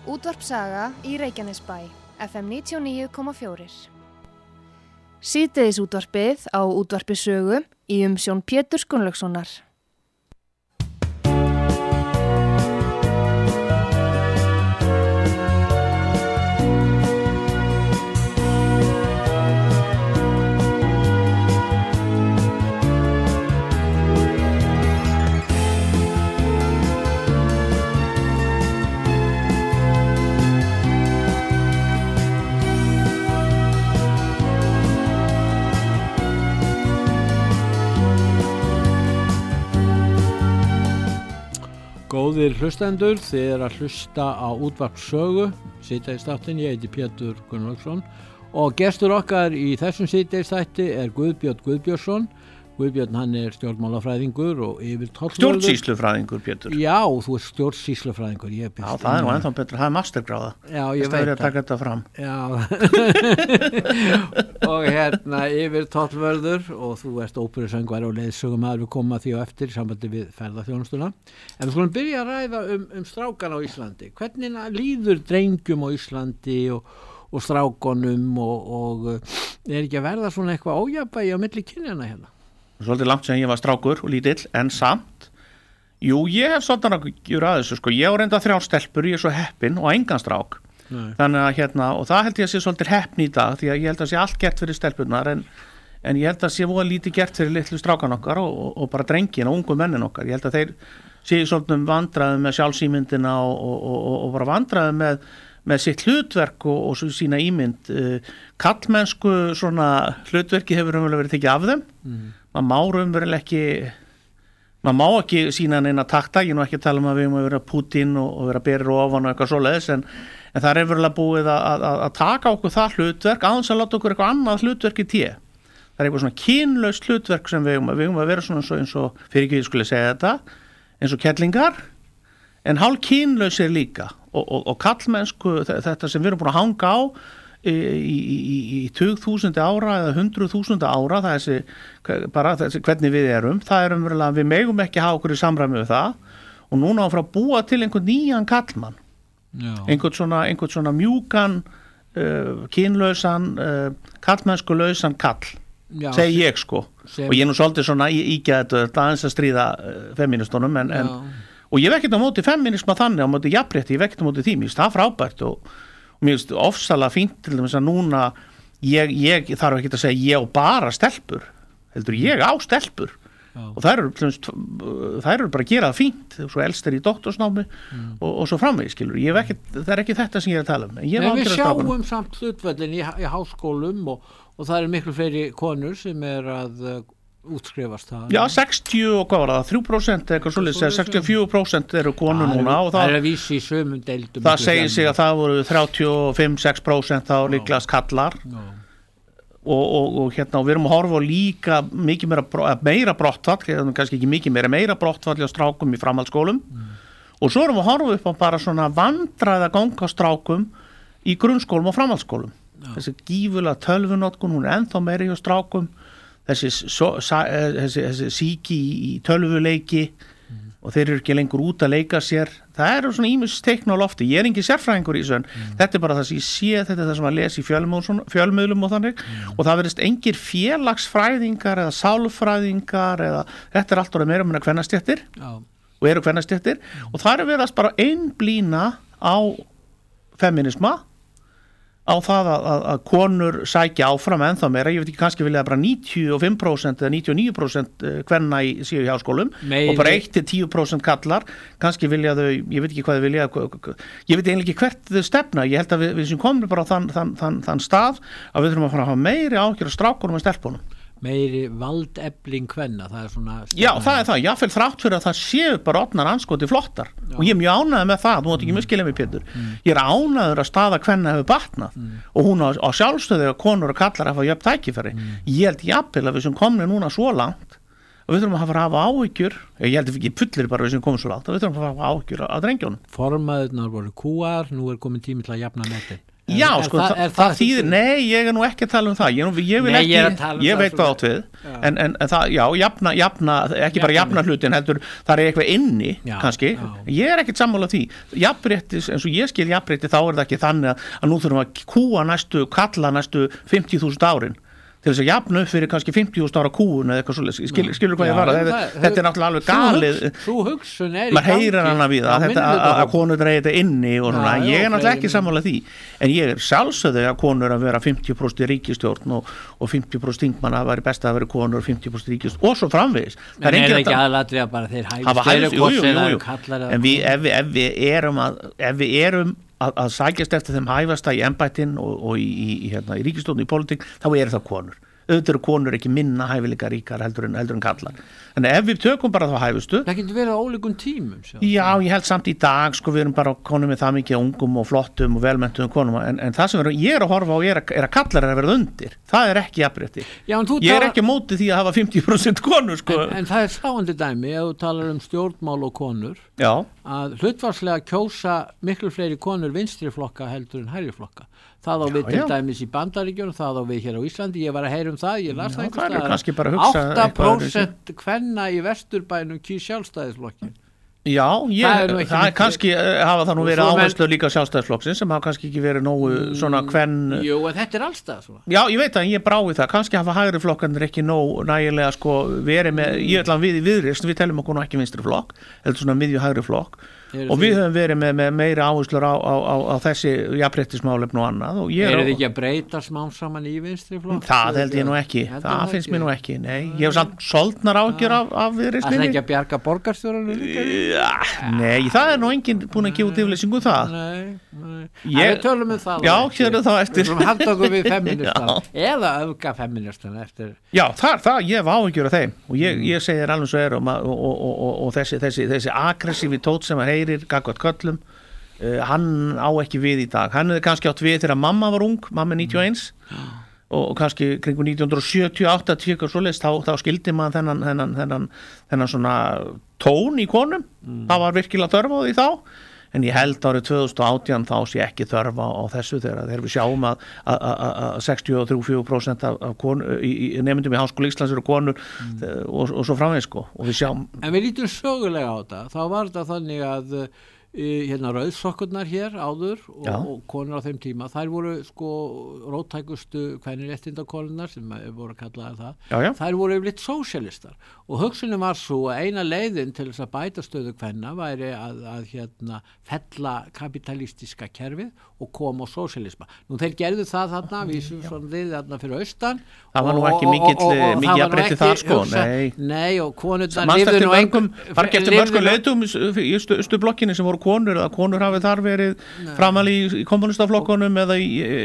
Útvarp Saga í Reykjanesbæ, FM 99,4. Síðdegis útvarpið á Útvarpi Sögu í umsjón Péturs Gunnlaugssonar. Góðir hlustendur, þið að hlusta á Útvarp Sögu, síðdegisþáttinn, ég heiti Pétur Gunnlaugsson og gestur okkar í þessum síðdegisþætti er Guðbjörn Guðbjörnsson. Guðbjörn, hann er stjórnmálafræðingur og yfir tollvörður. Stjórnsýslufræðingur, Pétur. Já, þú ert stjórnsýslufræðingur. Já, það er nú ennþá betur, það er mastergráða. Já, ég veit að taka þetta fram. Já, og yfir tollvörður og þú ert óperusöngvari og leiðsögumaður, við komum að því á eftir í sambandi við ferðaþjónustuna. En við skulum byrja að ræða um strákana á Íslandi. Hvernig líður drengjum á Íslandi og strákonum og er ekki að verða svona eitthvað ójafnvægi á milli kynjanna hérna? Svolítið langt sem ég var strákur og lítill, en samt. Jú, ég hef svolítið að gera að þessu, sko. Ég á reynda 3 stelpur, ég er svo heppin og engan strák. Nei. Þannig að og það held ég að sé svolítið heppin í dag, því að ég held að sé allt gert fyrir stelpurnar, en ég held að sé voða lítið gert fyrir litlu strákan okkar og bara drengin og ungu mennin okkar. Ég held að þeir séu svolítið vandræðum með sjálfsímyndina og bara vandræðum með sitt hlutverk og sína ímynd. Kallmennsku svona hlutverki hefur verið tekið af þeim. Maður má ekki sína neina takta, ég nú ekki að tala um að við erum að vera Putin og vera berir ofan og eitthvað svoleiðis, en það er verulega búið að taka okkur það hlutverk aðeins að láta okkur eitthvað annað hlutverk í té. Það er eitthvað svona kynlaust hlutverk sem við eigum að vera svona eins og fyrir ekki ég skulle segja þetta, eins og kettlingar, en hálf kynlausir líka og kallmennsku, þetta sem við erum búin að hanga á í 20.000 ára eða 100.000 ára, þessi hvernig við erum, það er umverulega, við megum ekki hafa okkur í samræmi við það og núna á að búa til einhvern nýjan kallmann. einhvern svona mjúkan kynlausan kallmennskulausan kall. Já, segi ég sko og ég nú svolítið svona ígja þetta aðeins að stríða feministunum og ég hef ekkert á móti feminisma þannig á móti jafnrétti, ég hef ekkert á móti því, mér finnst það frábært og mér finnst ofsalega fínt til dæmis að núna ég þarf ekki að segja ég á bara stelpur, heldur ég á stelpur. Já. Og þær eru bara að gera það fínt, svo elst í doktorsnámi og svo framvegis, skilur. Það er ekki þetta sem ég er að tala um. En við sjáum samt hlutföllin í háskólum og það eru miklu fleiri konur sem er að útskrifast það. Já, 60 og hvað var það, 3% eitthvað svolítið, 64% eru konur núna og það er að vísi í sömum deildum. Það segir sig að það voru 35-6% þá líklegast kallar. Og við erum að horfa á líka mikið meira brottfall, kannski ekki mikið meira brottfall á strákum í framhaldsskólum og svo erum við að horfa upp á bara svona vandræða ganga strákum í grunnskólum og framhaldsskólum. Þessi gífulega tölvunotkun, hún er ennþá meiri hjá strákum, þessi síki í tölvuleiki og þeir eru ekki lengur út að leika sér. Það eru svona ýmis teikn á lofti. Ég er engin sérfræðingur í þessu, en þetta er bara það sem ég sé, þetta er það sem að lesa í fjölmiðlum og þannig og það verðist engir félagsfræðingar eða sálfræðingar eða þetta er allt orðið meira kvennastéttir og eru kvennastéttir og það er verið bara einblína á feminisma, á það að konur sækja áfram ennþá meira, ég veit ekki, kannski vilja bara 95% eða 99% kvenna séu í háskólum og bara 1-10% kallar, kannski vilja þau, ég veit ekki hvað þau vilja, ég veit eiginlega ekki hvert þau stefna, ég held að við sem komum bara á þann stað að við þurfum að fara að hafa meiri áhyggjur af strákunum en stelpunum. Meiri valdefling kvenna, það er svona Já, það er það, jáfnvel þrátt fyrir að það séu bara opnar anskoti flottar og ég er mjög ánægður með það, þú mátt ekki misskilja mig Pétur ég er ánægður að staða kvenna hefur batnað og hún á sjálfstöðu að konur og kallar hafa jöfn tækifæri ég held jafnvel að við sem komum núna svo langt og við þurfum að hafa áhyggjur ég held ekki fullir bara við sem komum svo langt og við þurfum að hafa áhyggjur að drengjónum. Formaðurnar voru kúar, nú er komin tími til að jafna metin. Já, sko, það þýðir, nei, ég nú ekki að tala það, ég vil ekki, ég veit hvað átt við, en það, jafna, ekki bara jafna hlutin, heldur, það eitthvað inni, kannski, ég ekkert sammála því, jafnrétti, eins og ég skil jafnrétti, þá það ekki þannig að nú þurfum að kalla næstu 50.000 árin, til þess að jafna upp fyrir kannski 50.000 ára kúun eða eitthvað svolítið, skilur hvað ég var þetta náttúrulega alveg galið þú hugsun maður heyrir hana við að konur dreigi þetta inni og svona, ég náttúrulega ekki sammála því en ég sjálfsögðu að konur að vera 50% í ríkisstjórn og 50% þingmanna að væri best að vera konur og 50% í ríkisstjórn og svo framvegis það er ekki aðalatrið að bara þeir hæfist ef við erum að sækjast eftir þeim hæfasta í embættin og í ríkisstjórn í pólitík þá það konur auðvitað eru konur ekki minna hæfileika ríkar heldur en kallar en ef við tökum bara þá hæfustu það getur verið á ólíkum tímum já, ég held samt í dag sko við erum bara konum með það mikið ungum og flottum og velmenntum konum en það sem ég að horfa á er að kallar að verða undir það ekki jafnrétti ég ekki móti því að hafa 50% konur sko en það sláandi dæmi ef þú talar stjórnmál og konur já. Að hlutfarslega kjósa miklu fleiri konur vinstri flokka heldur en hægri flokka það á við til dæmis í Bandaríkjunum það á við hér á Íslandi, ég var að heyra það ég las það einhvers staðar 8% kvenna í Vesturbænum kýs sjálfstæðisflokkin já, það kannski hafa það nú verið áherslu líka sjálfstæðisflokksins sem hafa kannski ekki verið nógu svona kvenn jú, en þetta allstað svona já, ég veit að ég brái það, kannski hafa hægri flokkanir ekki nóg nægilega sko verið með ég ætla að við í viðreisn, við telum okkur nú ekki vinstri flokk heldur svona miðju hægri flokk og við höfum verið með meira áherslur á þessi jafnréttismálefni og annað og þið ekki að breyta smám saman í vinstri flokk? Það held ég nú ekki, það finnst mér nú ekki nei, ég hef samt soldnar ágjör af viðreisninni. Það ekki að bjarga borgarstjórunum líka? Nei, það er nú enginn búin að gefa út yfirlýsingu það við tölum það já, hér þá eftir við haldum okkur við feministan eða öfga feministan eftir já, það, ég hef ágjör af þeim og ég segi þér alveg svo og þessi aggressívi tótt sem heyrir gagvart köllum hann á ekki við í dag hann hefði kannski átt við þegar mamma var ung mamma 91 og kannski kringum 1978 þá skildi maður þennan svona tón í konum það var virkilega þörf á því þá en ég held árið 2018 þá sé ekki þörf á þessu þegar við sjáum að 63-4% af nemyndum í Háskóla Íslands eru konur og svo framvegis sko og við sjáum en við lítum sögulega á þetta þá var þetta þannig að rauðsokkurnar hér áður og konur á þeim tíma þær voru sko róttækustu kvenréttindakonurnar sem voru kallaðar það þær voru yfirleitt sósíalistar og hugsunin var svo að eina leiðin til þess að bæta stöðu kvenna væri að fella kapitalistiska kerfið og koma á sósíalisma nú þeir gerðu það þarna vísum svona liðið þarna fyrir austan það var nú ekki mikið að breytti þar sko nei og konurnar lifðu nú engum var ekki eftir mörgum leiðtum í Östublokkinni sem voru konur eða konur hafi þar verið framal í kommunistaflokkunum eða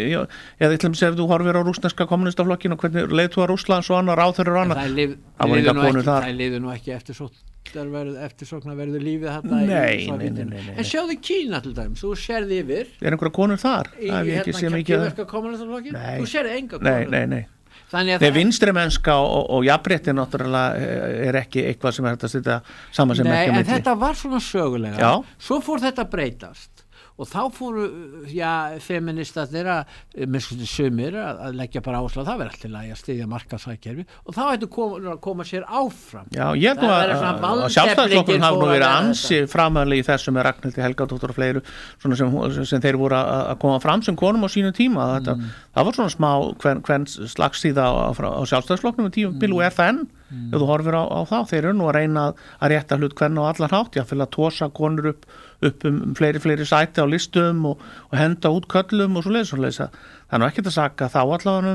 til þess að þú horfir á rússneska kommunistaflokkin og hvernig leiðtogar Rússlands og annar ráðherrar og annar það voru enga konur þar það liðu nú ekki eftirsóknar verður lífið þarna nei en sjáðu Kína til dæmis þú sérði yfir einhverja konur þar kínverska kommunistaflokkin þú sérði enga konur nei þegar vinstri mennska og jafnrétti náttúrulega ekki eitthvað sem þetta stýta saman sem ekki en þetta var svona sögulega svo fór þetta breytast og þá fóru feministarnir með sumir að leggja bara áherslu það verður alltaf að styðja markaðshagkerfi og þá ættu að koma sér áfram ég held að sjálfstæðisflokkurinn hafa nú verið ansi framæðilega í þessu með Ragnhildi Helgadóttur og fleiru sem þeir voru að koma fram sem konum á sínum tíma það var svona smá hvern slagsíða á sjálfstæðisflokknum tímabil og það enn ef þú horfir á þá, þeir eru nú að reyna að rétta hlut hvernig á allan hátt, jáfnvel að tosa konur upp fleiri sæti á listum og henda út köllum og svoleiðis það er nú ekkert að saka þá allavega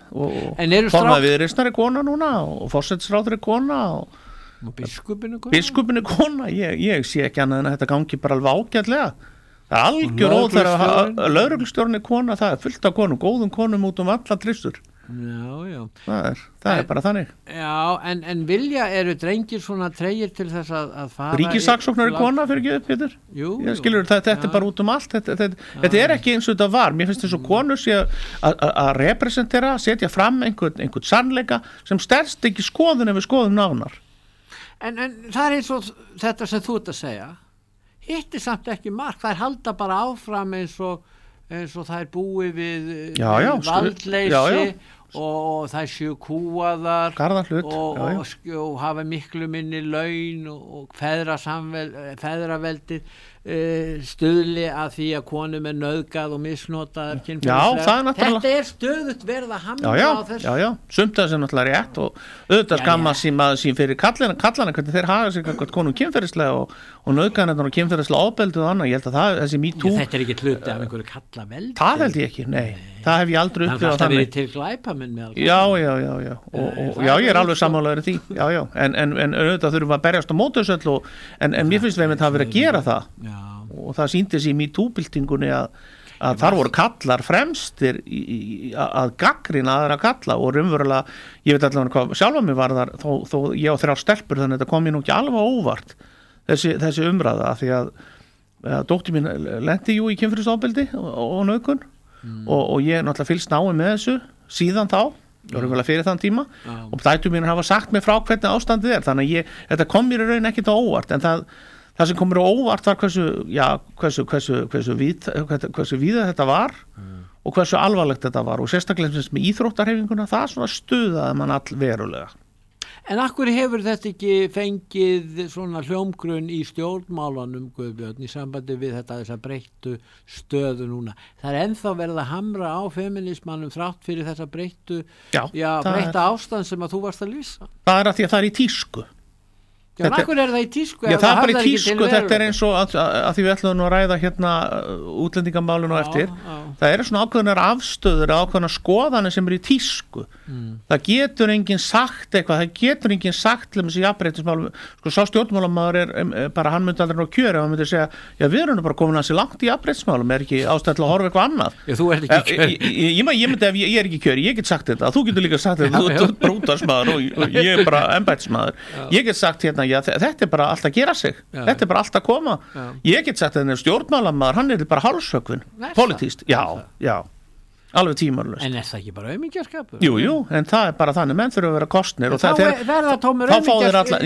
og formaði viðreisnar er kona núna og forsætisráður er kona og biskupin er kona ég sé ekki annað en að þetta gangi bara alveg ágætlega það er algjör óþarf að lögreglustjórinn er kona það er fullt af konum, góðum konum út allar trissur það er bara þannig en vilja eru drengir svona tregir til þess að fara ríkissaksóknari kona fyrir ekki upp Pétur skilur þetta er bara út allt þetta er ekki eins og þetta var mér finnst þess að konur sé að representera setja fram einhvern sannleika sem sterst ekki skoðun ef við skoðum nánar en það er eins og þetta sem þú ert að segja hitt er samt ekki mark það er halda bara áfram eins og eins og það búið við valdleysi og það séu kúaðar og hafa miklu minni laun og feðraveldið stuðli að því að konum nauðgað og misnotaðar kynferðislega. Þetta stöðugt verið að hamra á þessu. Já, sumt það sem náttúrulega rétt og auðvitað skamma sín fyrir kallana hvernig þeir hafa sig konum kynferðislega og nauðganirnar og kynferðislega ofbeldi og annað. Ég held að þessi MeToo þetta ekki hluti af einhverju kallaveldi. Það held ég ekki, nei. Það hef ég aldrei upplifað þannig. Það verið til glæpamenn með alls. Já, ég alveg sammálaður því. Já, en auðvitað þurfum að berjast á móti þessu en mér finnst við það verið að gera það. Og það sýndi sig í MeToo-byltingunni að þar voru kallar fremstir að gaggrina aðra kalla og raunverulega, ég veit allavega hvað sjálfa mig var þar, þó ég á 3 stelpur þannig að þetta kom mér nú ekki alveg óvart þessi umræða, af því að dóttir mín lenti í kynferðisofbeldi og nauðgun og ég náttúrulega fylgst náið með þessu síðan þá, raunverulega fyrir þann tíma og dætur mín hafa sagt mér frá hvernig ástandið þannig að þetta kom mér í raun ekkert á óvart, en það sem kom mér óvart var hversu víða þetta var og hversu alvarlegt þetta var og sérstaklega með íþróttahreyfinguna, það svona stuðaði mann allverulega. En akkur hefur þetta ekki fengið svona hljómgrunn í stjórnmálanum, Guðbjörn, í sambandi við þessa breyttu stöðu núna? Það ennþá verið að hamra á feminismannum þrátt fyrir þessa breytta ástand sem að þú varst að lýsa. Það að því að það í tísku. Já, akkur það í tísku? Já, það bara í tísku, þetta eins og að því við ætlum nú að ræða hérna útlendingamálinu og eftir. Það svona ákveðnar afstöður, ákveðnar skoðanir sem í tísku. Það getur enginn sagt eitthvað, það getur enginn sagt til þessi jafnréttismálum, sá stjórnmálamaður bara, hann myndi aldrei ná kjöri, hann myndi segja, já, við erum bara komin ansi langt í jafnréttismálum, ekki ástæða til að horfa eitthvað annað. Já, þú ert ekki kjöri. Ég myndi ef ég ekki kjöri, ég get sagt þetta, þú getur líka sagt þetta, þú ert brútarsmaður og ég bara embættismaður. Ég get sagt hérna, já, þetta bara allt að gera sig, þetta bara allt að koma. Ég get sagt að stjórnmálamaður, hann bara hálshöggvin, politískt, já, alveg tímarlaust. En það ekki bara aumingjaskapur? Jú, en það bara þannig, menn þurfa að vera kostnir og þá verða tómur aumingjaskapur.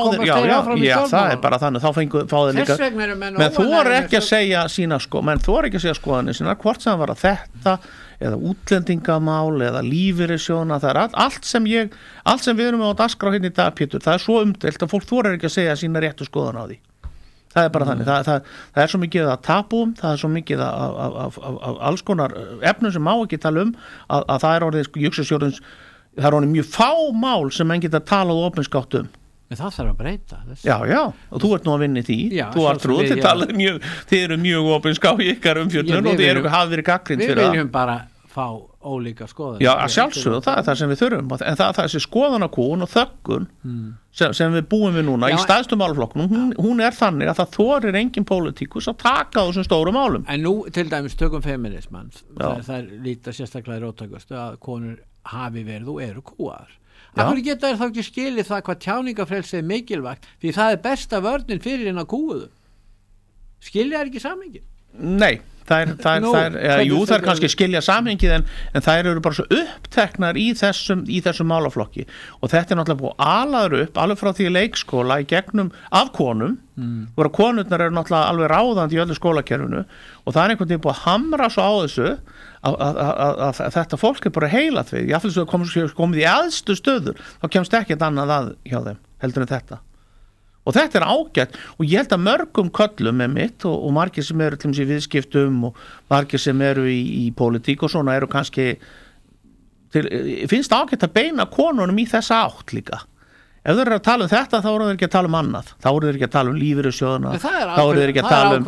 Já, það bara þannig, þá fá þeir líka. Menn þú er ekki að segja sína skoðanir sína, hvort sem var að þetta eða útlendingamál eða lífeyrissjóðna, það allt sem við erum á dagskrá hérna í dag, Pétur, það svo umdeilt að fólk þorir ekki að segja sína réttu skoðan á því. Það bara þannig, það svo mikið að tabúum, það svo mikið af alls konar efnum sem má ekki tala að það orðið, júksasjórðins, það orðið mjög fá mál sem menn geta talað opinskátt En það þarf að breyta þessu. Já, og þú ert nú að vinna í því, þú ert trúð, þið eru mjög opinská í ykkar umfjöllun og þið hafa verið gagnrýnd fyrir það. Við viljum bara fá ólíka skoðanir. Já, að sjálfsögðu, það það sem við þurfum, en það þessi skoðanakúun og þöggun sem við búum við núna í stærstu málaflokknum, hún þannig að það þorir engin pólitíkus að taka á þessum stóru málum. En nú til dæmis tökum feminismann, það líta sérstaklega í róttækustu að konur hafi verið og eru kúaðar. Akkur geta þá ekki skilið það hvað tjáningafrelsi er mikilvægt, því það er besta vörnin fyrir en að kúuðu. Skilja ekki samhengið? Nei. Það kannski skilja samhengið en þær eru bara svo uppteknar í þessum málaflokki og þetta náttúrulega búið alaður upp alveg frá því leikskóla í gegnum af konum voru konurnar eru náttúrulega alveg ráðandi í öllu skólakerfinu og það einhvern veginn búið að hamra svo á þessu að þetta fólk bara heilað við, jáfnvel svo komið í æðstu stöður þá kemst ekkert annað að hjá þeim heldur en þetta. Og þetta er ágætt og ég held að mörgum köllum með mitt og margir sem eru til dæmis í viðskiptum og margir sem eru í pólitík og svona eru kannski finnst ágætt að beina konunum í þessa átt líka. Ef þeir eru að tala þetta þá eru þeir ekki að tala annað. Þá eru þeir ekki að tala lífeyrissjóðina, þá eru þeir ekki að tala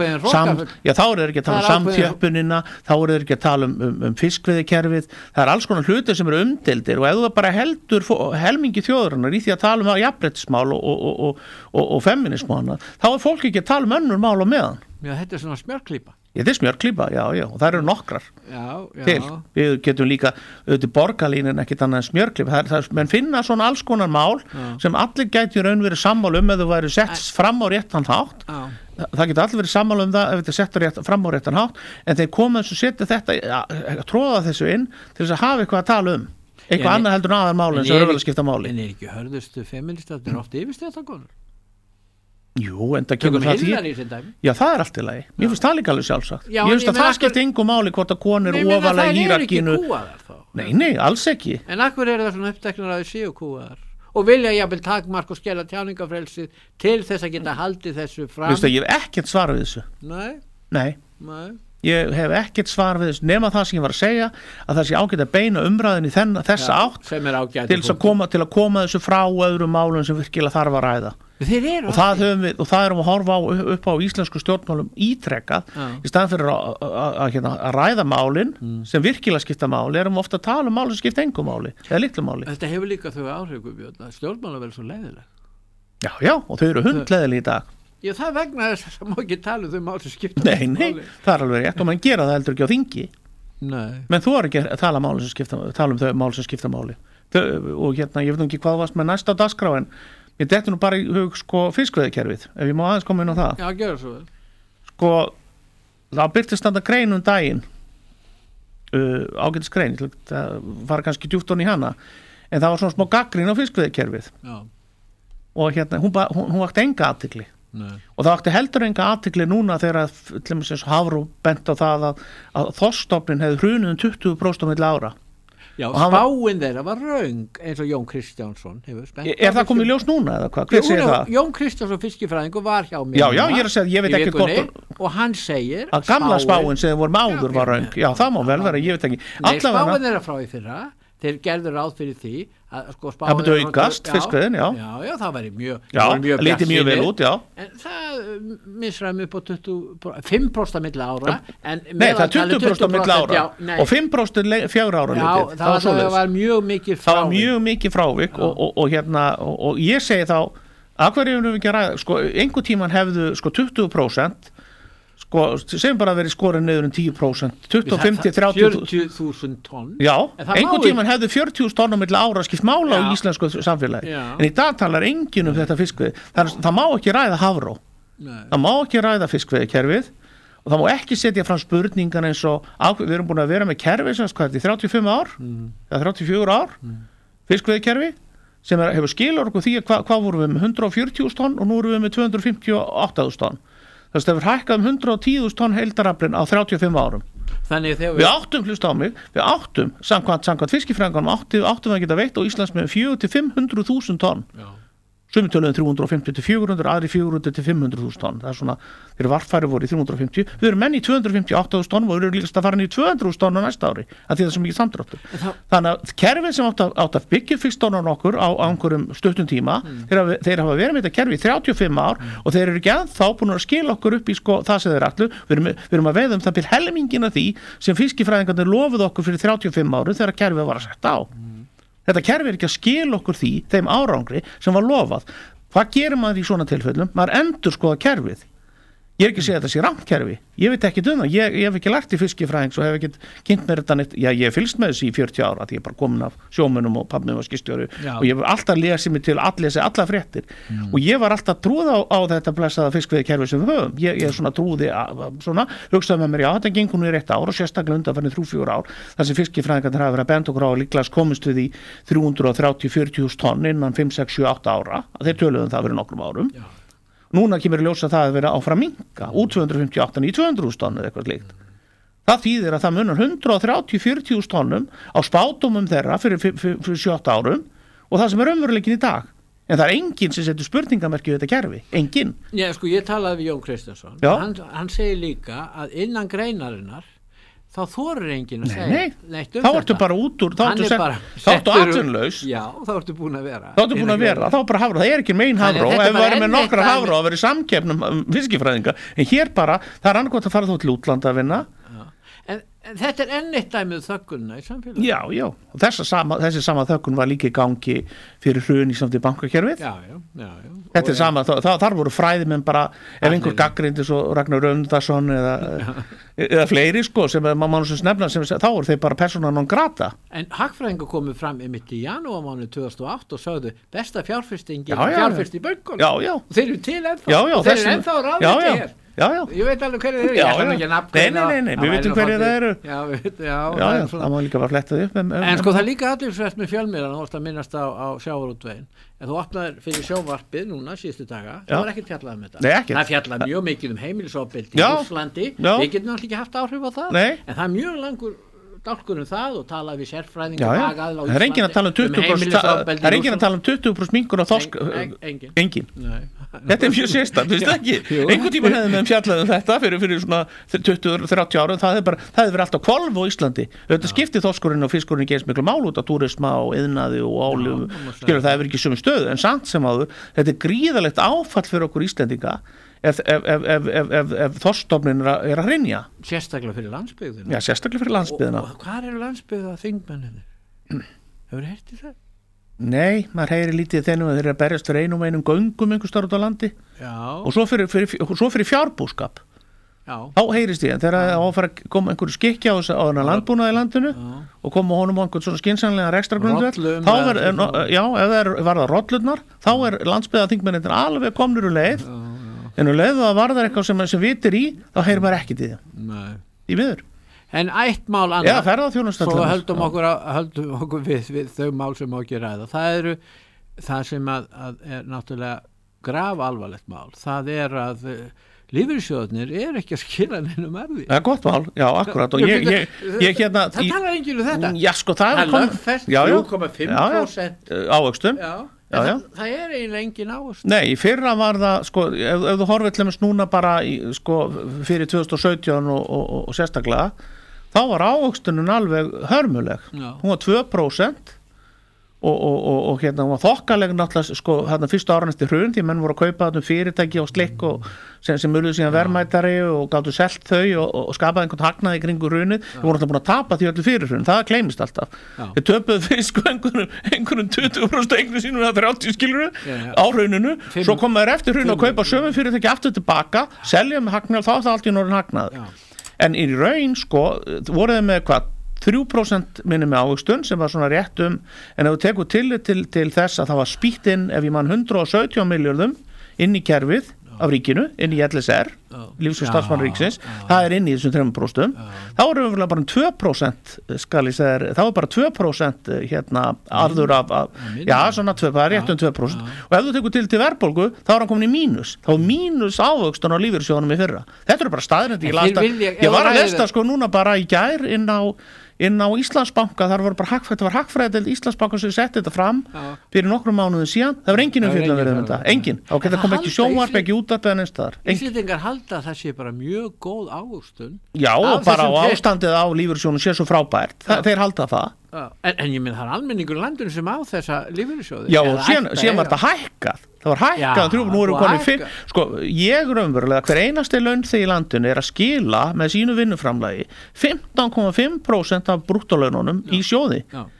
samþjöppunina, þá eru þeir ekki að tala fiskveiðikerfið. Það alls konar hlutir sem eru umdeildir og ef þú bara heldur helmingi þjóðurinnar í því að tala jafnréttismál og feminism og annað, þá fólk ekki að tala önnur mál á meðan. Já, þetta svona smjörklípa. Þetta er smjörklípa, já, og það eru nokkrar til. Við getum líka auðvitað borgarlínin ekkit annað en smjörklípa. Menn finna svona alls konar mál sem allir gæti raun verið sammála ef þú væri sett fram á réttan hátt. Það getur allir verið sammála það ef þetta settur fram á réttan hátt, en þeir koma þess að setja þetta, tróða þessu inn til þess að hafa eitthvað að tala eitthvað annað heldur en aðar máli en sem eru vel að skipta máli. En ekki hörðustu feministar, þetta ofta yfirstjættakonur? Jú, en það kemur það því Já, það allt í lagi, mér finnst það líka alveg sjálfsagt Ég finnst að það skipti engu máli hvort að konur ofalega í hýrakínu Nei, alls ekki En akkur það svona uppteknar að þau séu kúaðar og vilja jafnvel takmark og skella tjáningafrelsið til þess að geta haldið þessu fram Vistu, ég hef ekkert svar við þessu Nei. Ég hef ekkert svar við þessu nema það sem ég var að segja að það sé ágætt að beina umræðin í þessa átt til að koma þessu frá öðrum málum sem virkilega þarf að ræða og það erum að horfa upp á íslensku stjórnmálum ítrekkað í staðan fyrir að ræða málin sem virkilega skipta máli erum við ofta að tala um máli sem skipta engu máli eða litlu máli Þetta hefur líka þau áhrif Björn að stjórnmála vel svo leiðileg Já, og þau eru hundleiðileg í dag Já, það vegna þess að það má ekki tala um þau mál sem skipta Nei, það er alveg rétt og mann gera það heldur ekki á þingi menn þú er ekki að tala um þau mál sem skipta máli og ég veit ekki hvað varst með næsta á dagskrá en ég detti nú bara í hug fiskveiðikerfið ef ég má aðeins koma inn á það Já, gjör svo vel það byrtist þarna grein daginn ágætis grein það var kannski djúpt í hana en það var svona smá gagnrýni á fiskveiðikerfið og hún vakti enga athygli og það vakti heldur enga athygli núna þegar Hafró bent á það að þorskstofninn hefði hrunið 20% á milli ára Já, spáin þeirra var röng eins og Jón Kristjánsson Er það komið ljós núna eða hvað? Hver segir það? Jón Kristjánsson fiskifræðingur var hjá mér Já, ég er að segja, ég veit ekki hvort og hann segir að gamla spáin sem voru áður var röng Já, það má vel vera, ég veit ekki Nei, spáin þeirra frá í fyrra þeir gerðu ráð fyrir því að það myndi aukast fiskveiðin, já, það væri mjög lítið mjög vel út, en það misræmi upp á 5% milli ára Nei, það er 20% milli ára og 5% 4 ára litið það var mjög mikið frávik og ég segi þá að hverju erum við ekki að ræða einhver tíman hefðu 20% sem bara verið skorin niður 10% 25-30.000 tonn Já, einhver tíman hefðu 40.000 tonn á milli ára skipt mála á íslensku samfélagi en í dag talar enginn um þetta fiskveiði það má ekki ræða Hafró það má ekki ræða fiskveiðikerfið og það má ekki setja fram spurningan eins og við erum búin að vera með kerfi sem í 35 ár eða 34 ár fiskveiðikerfi sem hefur skilur okkur því hvað vorum við með 140.000 tonn og nú erum við með 258.000 tonn þess að það er hækkað 110.000 tonn heildaraflinn á 35 árum Þannig þegar við áttum, hlusta á mig við áttum, samkvæmt fiskifræðingunum áttum að geta veitt á Íslands með 400-500.000 tonn sumir töluðum 350-400 aðri 400-500.000 tonn það er svona, þegar varfæri voru í 350 við erum menn í 258.000 tonn og við erum líkast að fara inn í 200.000 tonn á næsta ári að því það er svo mikið samdráttur þannig að kerfið sem átt að byggja fiskstofnar okkur á einhverjum stuttum tíma þeir hafa verið með þetta kerfi í 35 ár og þeir eru ekki ennþá búin að skila okkur upp í það sem þeir allu við erum að veiða það til helmingina því sem fiskifræðingarnir lofuðu okkur fyrir 35 árum þegar kerfið var að setja á Þetta kerfi er ekki að skila okkur þeim árangri sem var lofað. Hvað gerir maður í svona tilfellum? Maður endurskoðar kerfið. Ég er ekki að segja að þetta sé rangt kerfi. Ég veit ekki það. Ég hef ekki lært í fiskifræðings og hef ekki kynnt mér þetta neitt. Já, ég hef fylgst með þessi í 40 ára því ég er bara komin af sjómönnum og pabbi var skipstjóri og ég hef alltaf lesið mig til að lesa alla fréttir og ég var alltaf trúð á þetta blessaða fiskveiðikerfi sem við höfum. Ég svona trúði hugsaði með mér, já, þetta gengur nú í 1 ár og sérstaklega undanfarið 3-4 ár þar sem fiskifræðingarnir hafa verið að benda okkur á að líklegast komist við í 330-40.000 tonn innan 5-6-7-8 ára. Þeir töluðu það fyrir nokkrum árum. Núna kemur í ljós að það að vera áfram minnka úr 258 í 200.000 tonn eða eitthvað slíkt. Það þýðir að það munar 130-40.000 tonnum á spátumum þeirra fyrir 7-8 árum og það sem er raunveruleikin í dag. En það er enginn sem setur spurningamerki við þetta kerfi. Enginn. Já, ég talaði við Jón Kristjánsson. Hann segir líka að innan greinarinnar þá þorir enginn að segja neitt um þetta. Þá ertu bara út úr, þá ertu atvinnulaus. Já, þá ertu búin að vera. Þá er bara Hafró, það er ekki megin Hafró, ef við varum með nokkra Hafró að vera í samkeppnum fiskifræðinga, en hér bara, það er annað gott að fara þá til útlanda að vinna. En þetta er enn eitt dæmið þöggunna í samfélagi. Já, og þessi sama þöggun var líka í gangi fyrir hrun í samt í bankakerfið. Já. Þetta er sama, þar voru fræðimenn bara, ef einhver gagnrýndi svo Ragnar Rönndarsson eða fleiri sem maður sem snefna, þá voru þeir bara persóna non grata. En hagfræðingar komu fram mitt í janúarmánuði 2008 og sögðu besta fjárfesting í bönkunum. Já. Og þeir eru til ennþá. Já, og þeir eru ennþá ráðið hér. Já. Ég veit alveg hverju þeir eru. Já, Ég kann ekki nafngreina. Nei, við vitum hverju það eru. Já, það má líka bara fletta upp. En sko það er líka athyglisvert með fjölmiðlana, þú varst að minnast á sjávarútveginn. En þú opnaðir fyrir sjónvarpið núna síðustu daga, það var ekkert fjallað um þetta. Nei, ekkert. Það fjallaði mjög mikið um heimilisofbeldi í Rússlandi. Við getum náttúrulega ekki haft áhrif á það. Nei. En það er mjög langur dálkur um það og talaði við sérfræðinga það er enginn að tala um 20%, það er enginn að tala um 20% mingur á þorsk. Enginn. Þetta er mjög sérstakt, finnst það ekki? Einhvern tímann hefði með fjallað um þetta fyrir svona 20-30 árum, það hefði verið alltaf hvolf á Íslandi. Þetta skipti þorskurinn og fiskurinn geins miklu mál út á túrisma og iðnaði og álum, skilur það hefur ekki sömu stöðu, en samt sem áður, þetta er gríðalegt áfall fyrir okkur Íslendinga ef þorskstofnin er að hrynja. Sérstaklega fyrir landsbyggðina. Já, sérstaklega fyrir landsbyggðina. Og hvað eru landsbyggða þingmennir? Hefur heyrt í það? Nei, maður heyri lítið þennum að þeir eru að berjast fyrir einum göngum einhver starf út á landi. Já. Og svo fyrir fjárbúskap. Já. Þá heyrist ég, þegar það áfara að koma einhverju skikki á þennan landbúnað í landinu og koma honum á einhvern svona skynsamlega rekstrargrundvöld, þá ef það varða rollurnar, þá landsbyggða þingmennir alveg komnir úr leið. En leið það varðar eitthvað sem vitir í, þá heyrir maður ekkert í það. Nei. Í miður. En eitt mál annað. Já, ferðaþjónusta. Svo höldum okkur við þau mál sem má ekki ræða. Það eru það sem að er náttúrulega grafalvarlegt mál. Það er að lífeyrissjóðirnir er ekki að skila neinum arði. Það er gott mál, já, akkurat. Og ég hérna. Það talar enginn um þetta. Já, sko, það er lögfest 3,5% ávöxtun. Já. Það er eiginlega engin ávöxtun. Nei, í fyrra var það, sko, ef þú horfir til þess núna bara fyrir 2017 og sérstaklega, þá var ávöxtunin alveg hörmuleg. Hún var 2%. Og hérna hún var þokkaleg náttúrulega sko hérna fyrstu ára eftir hrun því menn voru að kaupa þarna fyrirtæki og slikk og sem urðu síðan verðmætari og gátu selt þau og skapaði einhvern hagnaði í kringu hrunið. Við vorum alltaf búin að tapa því öllu fyrir hrun, það gleymist alltaf. Við töpuðu fyrir sko einhverjum 20% eignu sínum eða 30 skiluru á hruninu, svo koma þeir eftir hrun og kaupa sömu fyrirtæki aftur tilbaka, selja með hagnað, þá er það allt í norðin hagnaði. En í raun sko voru þeir með hvað 3% minni með ávöxtun sem var svona rétt en ef þú tekur til þess að það var spýtt inn ef ég mann 117 milljörðum inn í kerfið af ríkinu, inn í LSR lífs- og starfsmannaríkisins, það er inn í þessum 3%, þá erum við bara 2% skal ég segja, þá er bara 2% hérna arður af já, svona 2, það er rétt 2% og ef þú tekur til verðbólgu, þá er hann komin í mínus þá er mínus ávöxtun á lífeyrissjóðunum í fyrra. Þetta eru bara staðreyndir, ég var að lesta sko núna bara í gær inn á Íslandsbanka, það var hagfræðideild Íslandsbanka sem setti þetta fram fyrir nokkrum mánuðum síðan, það var enginn umfjöllun verið um þetta, enginn, þá geta komið ekki sjónvarp, ekki útvarp eða neins staðar. Íslendingar halda að það sé bara mjög góð ávöxtun. Já, og bara á ástandið á lífeyrissjóðunum sé svo frábært, þeir halda það. En ég minn það er almenningur í landinu sem á þessa lífeyrissjóði. Já, og síðan var þetta hækkað. Það var hækkað, nú erum konið 5. Sko, ég raunverulega, hver einasti launþegi í landinu er að skila með sínu vinnuframlagi 15,5% af brúttolaununum í sjóði.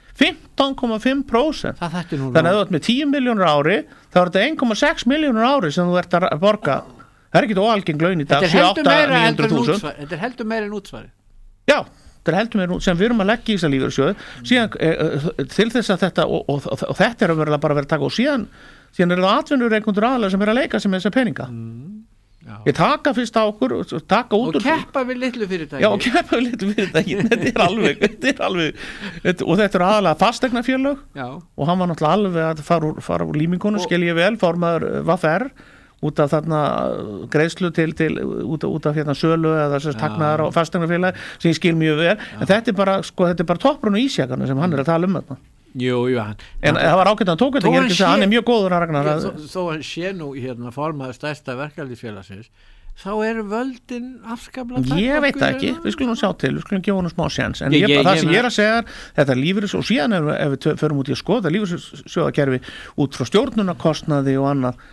15,5%. Þannig að þú ert með 10 milljónur ári, þá er þetta 1,6 milljónur ári sem þú ert að borga. Það er ekki óalgeng laun í dag, 7-8-900.000. Þetta er heldur meira en útsvari. Já. Það er heldur með sem við erum að leggja í þessa lífeyrissjóði síðan til þess að þetta og þetta er að vera bara að vera að taka og síðan er það atvinnureikendur aðalega sem er að leika sem þessa peninga ég taka fyrst á okkur taka út og keppa við litlu fyrirtæki þetta er alveg og þetta er aðalega fasteignafélög og hann var náttúrulega alveg að fara úr límingunum skil ég vel, formaður VFR út af þarna greiðslu út af hérna sölu eða þess taknaðar á fasteignafélagi sem ég skil mjög vel en þetta er bara topprun og ísjakana sem hann er að tala um þetta. Jú, en það var ágætt að tók þetta, ég er ekki að segja hann er mjög góður að Ragnar. Þó hann sé nú hérna formaður stærsta verkalýðsfélagsins þá er völdin afskaplega ég veit það ekki, við skulum sjá til við skulum gefa hann smá sjens en það sem ég er að segja þetta lífeyris og síðan ef við förum út í að skoða lífeyrissjóðakerfi út frá stjórnunarkostnaði og annað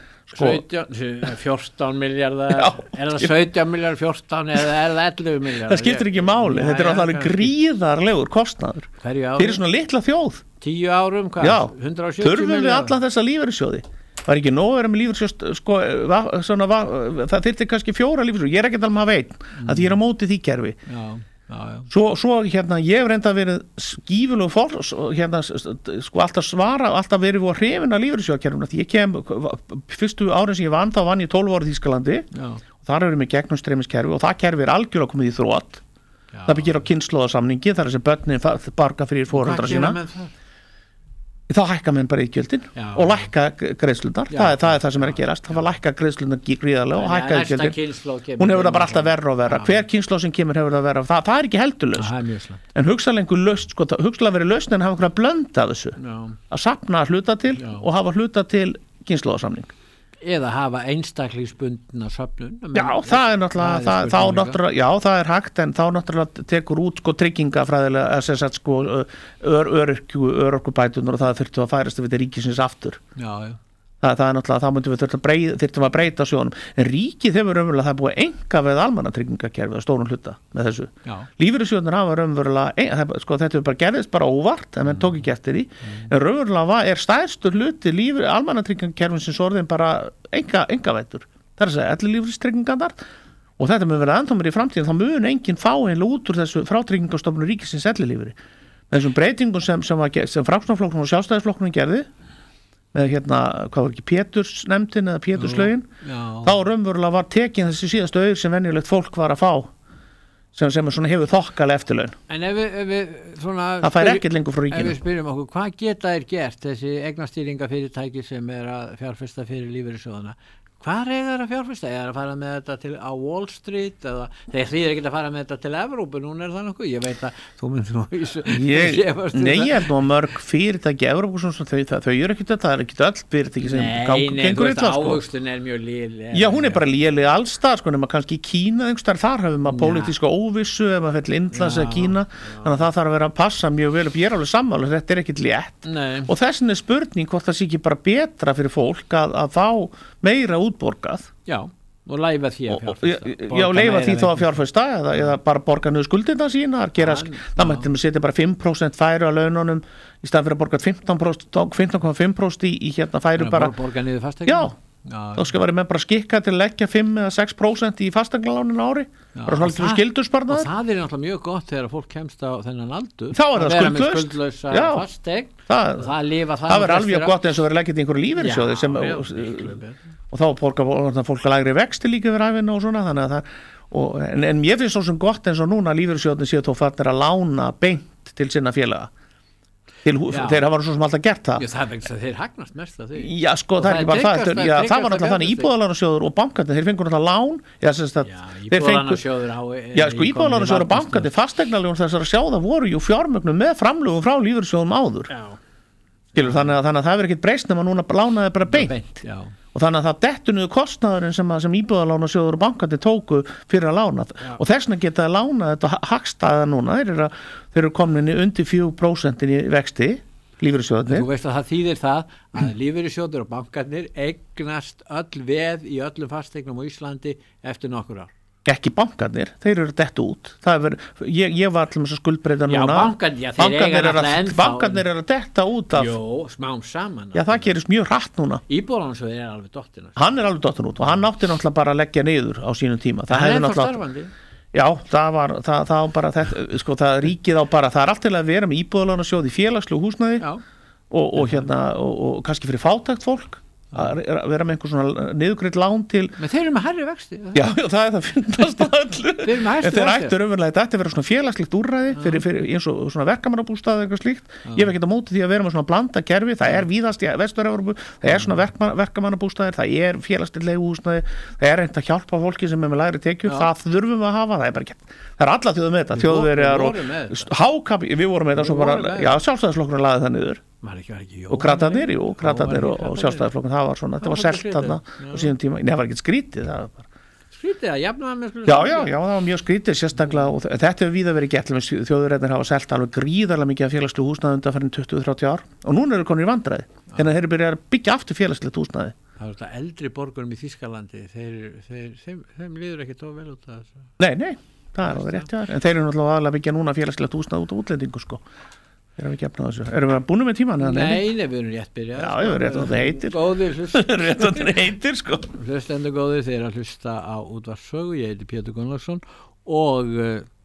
14 miljardar er það 17 miljardar 14 eða er það 11 miljardar það skiptir ekki máli, þetta er alltaf gríðarlegur kostnaður fyrir svona litla þjóð 10 árum, hvað? 170 þurfum við alla þessa lífeyrissjóði var ekki nóg að vera með lífeyrissjóð sko, það þyrfti kannski 4 lífeyrissjóð ég er ekki að tala um að veit að ég er á móti því kerfi Svo hérna ég hef reynda verið skífulegu hérna sko alltaf verið og hrifin af lífeyrissjóðakerfinu því ég kem fyrstu árin sem ég vann þá vann ég 12 ára í Þýskalandi og þar erum við gegnumstreymiskerfi og það kerfi algjörlega komið í þrot. Það byggir á kynslóðasamningi, þar sem börnin borga fyrir foreldra sína. Þá hækka menn bara iðgjöldin og lækka greiðslurnar, það er það sem að gerast, það var lækka greiðslurnar gríðarlega og hækka iðgjöldin. Hún hefur það bara alltaf verra og verra, hver kynslóð sem kemur hefur það verra, það er ekki heldurlaust. En hugsalega laust, hugsalega verið lausn en hafa einhverja blönd af þessu, að safna hluta til og hafa hluta til kynslóðasamning. Eða hafa einstaklingsbundna söfnun. Já, það er náttúrulega, já, það er hægt en þá náttúrulega tekur út tryggingafræðilega örorkubætunar og það þurftu að færast við ríkisins aftur. Já. Það er náttúrulega, þá þurftum að breyta sjónum. En ríkið hefur raunverulega, það er búið enga við almannatryggingakerfið að stórum hluta með þessu. Lífeyrissjóðirnir hafa raunverulega, þetta hefur bara gerðist bara óvart, en menn tók ekki eftir því. En raunverulega er stærstur hluti almannatryggingakerfisins orðin bara engavæddur. Það er að segja, ellilífeyristryggingarnar og þetta mun verða ennþá meira í framtíðin, þá mun enginn fá einlega út úr þessu frátryggingastofnun ríkisins ellilífeyri. Með þessum breytingum sem Framsóknarflokkurinn og Sjálfstæðisflokkurinn gerði með hvað var ekki Pétursnefndin eða Péturslaugin, þá raunverulega var tekin þessi síðastu auður sem venjulegt fólk var að fá sem svona hefur þokkalega eftirlaun. En ef við svona það fær ekkert lengur frá ríkinu. Ef við spyrjum okkur, hvað geta þeir gert þessi eignastýringafyrirtæki sem er að fjárfesta fyrir lífeyrissjóðana? Hvað er það að fjárfesta? Er að fara með þetta á Wall Street eða þeir þýðir ekki að fara með þetta til Evrópu, núna er það nokkuð, ég veit að þú myndir Nei, ég held nú að mörg fyrirtæki Evrópu þau eru ekki þetta, það er ekki öll fyrirtæki sem gengur illa ávöxtun er mjög léleg. Já, hún er bara léleg alls þar, nema kannski í Kína einhverstaðar, þar hefur maður pólitíska óvissu ef maður fer til Indlands eða Kína, þannig að það þarf að vera að passa mjög vel upp, ég er alveg sammála, þetta er ekkit létt og þess vegna er spurning hvort það sé ekki bara betra fyrir fólk að fá meira útborgað. Já, og leyfa því að fjárfesta. Já, leyfa því þó að fjárfesta eða bara borga niður skuldina sína, það mætti með setja bara 5% færu að laununum í staðan fyrir að borga 15,5% í færu bara. Borga niður fasteigna? Já, þá skal vera með bara skikka til að leggja 5 eða 6% í fasteignalánin ári, bara svolítið skildursparnaður. Og það er náttúrulega mjög gott þegar fólk kemst á þennan aldur. Þá er það skuldlaust. Já, fasteign, það verður alveg gott eins og verður leggjað í einhverju lífeyrissjóði og þá borgar fólk að lægri vexti líka við ævina og svona, þannig að en ég finnst svo sem gott eins og núna lífeyrissjóðin séu þó farnir að lána beint til sinna félaga. Þeir hafa svo sem alltaf gert það. Já, það er vegna að þeir hagnast mest að því. Já, sko, það er ekki bara það. Já, það var alltaf þannig Íbúðalánasjóður og bankandi, þeir fengur alltaf lán. Já, sko, Íbúðalánasjóður og bankandi, fasteignalán þessar að sjáða voru jú fjármögnum með framlögum frá lífeyrissjóðum áður. Skilur, þannig að það hefur ekkert breyst nema núna lánaði bara beint. Og þannig að það dettur niður kostnaðurinn sem Íbúðalánasjóður og bankandi tóku fyrir að lána og þess vegna geta að lána þetta hagstæða núna, þeir eru komin undir 4% í vexti lífeyrissjóðarnir. Þú veist að það þýðir það að lífeyrissjóður og bankarnir eignast öll veð í öllum fasteignum á Íslandi eftir nokkur ár. Ekki bankarnir, þeir eru dett út. Ég var alltaf með skuldbreyta núna. Bankarnir eru að detta út af. Jó, smám saman. Já, það gerist mjög hratt núna. Íbúðalánasjóður er alveg dottinn. Hann er alveg dottinn út og hann átti náttúrulega bara að leggja niður á sínum tíma. Það er þá starfandi. Já, það bara þetta, sko, það ríkið á bara, það er allt til að vera með Íbúðalánasjóð í félagslegu húsnæði og kannski fyrir fátækt fólk. Að vera með einhver svona niðurgreidd lán til. Men þeir eru með hærri vexti. Já, það er það finnast að öllu. En þeir ættu raunverulega, þetta ætti að vera svona félagslegt úrræði fyrir eins og svona verkamannabústaði eitthvað slíkt. Ég hef ekkert á móti því að vera með svona blanda kerfi, það er víðast í Vestur-Evrópu, það er svona verkamannabústaðir, það er félagslegt leiguhúsnæði, það er reynt að hjálpa fólki sem er með lægri tekjur, það þurfum við að hafa, það er bara ekki. Það er alla þjóðum með þetta, Þjóðverjar og hákapi, við vorum með þetta svo bara, já, Sjálfstæðisflokkurinn lagði það niður. Og kratarnir og Sjálfstæðisflokkurinn, það var svona, þetta var selt þarna á síðan tíma, það var ekki skrítið, það var bara skrítið að jafna með Já, það var mjög skrítið sérstaklega og þetta hefur víða verið gert, Þjóðverjarnir hafa selt alveg gríðarlega mikið af félagslegu húsnæði undanfarin 20-30 ár og núna eru konur í vandræði, þannig að þeir eru byrjað að byggja aftur félagslegt húsnæði. Það er þetta eldri borgurum í Þýskalandi, þeim líður ekki tó vel út af þessu. Nei, það er alveg rétt, en þeir eru náttúrulega aðalega byggja núna félagslegt húsnæði út á útlendingu, sko. Erum við búin með tíman? Nei, við erum rétt byrjað. Já, við erum rétt að það heitir. Góðir hlustendur. Rétt að það heitir, sko. Hlustendur góðir, þeir að hlusta á Útvarpssögu, ég heiti Pétur Gunnlaugsson og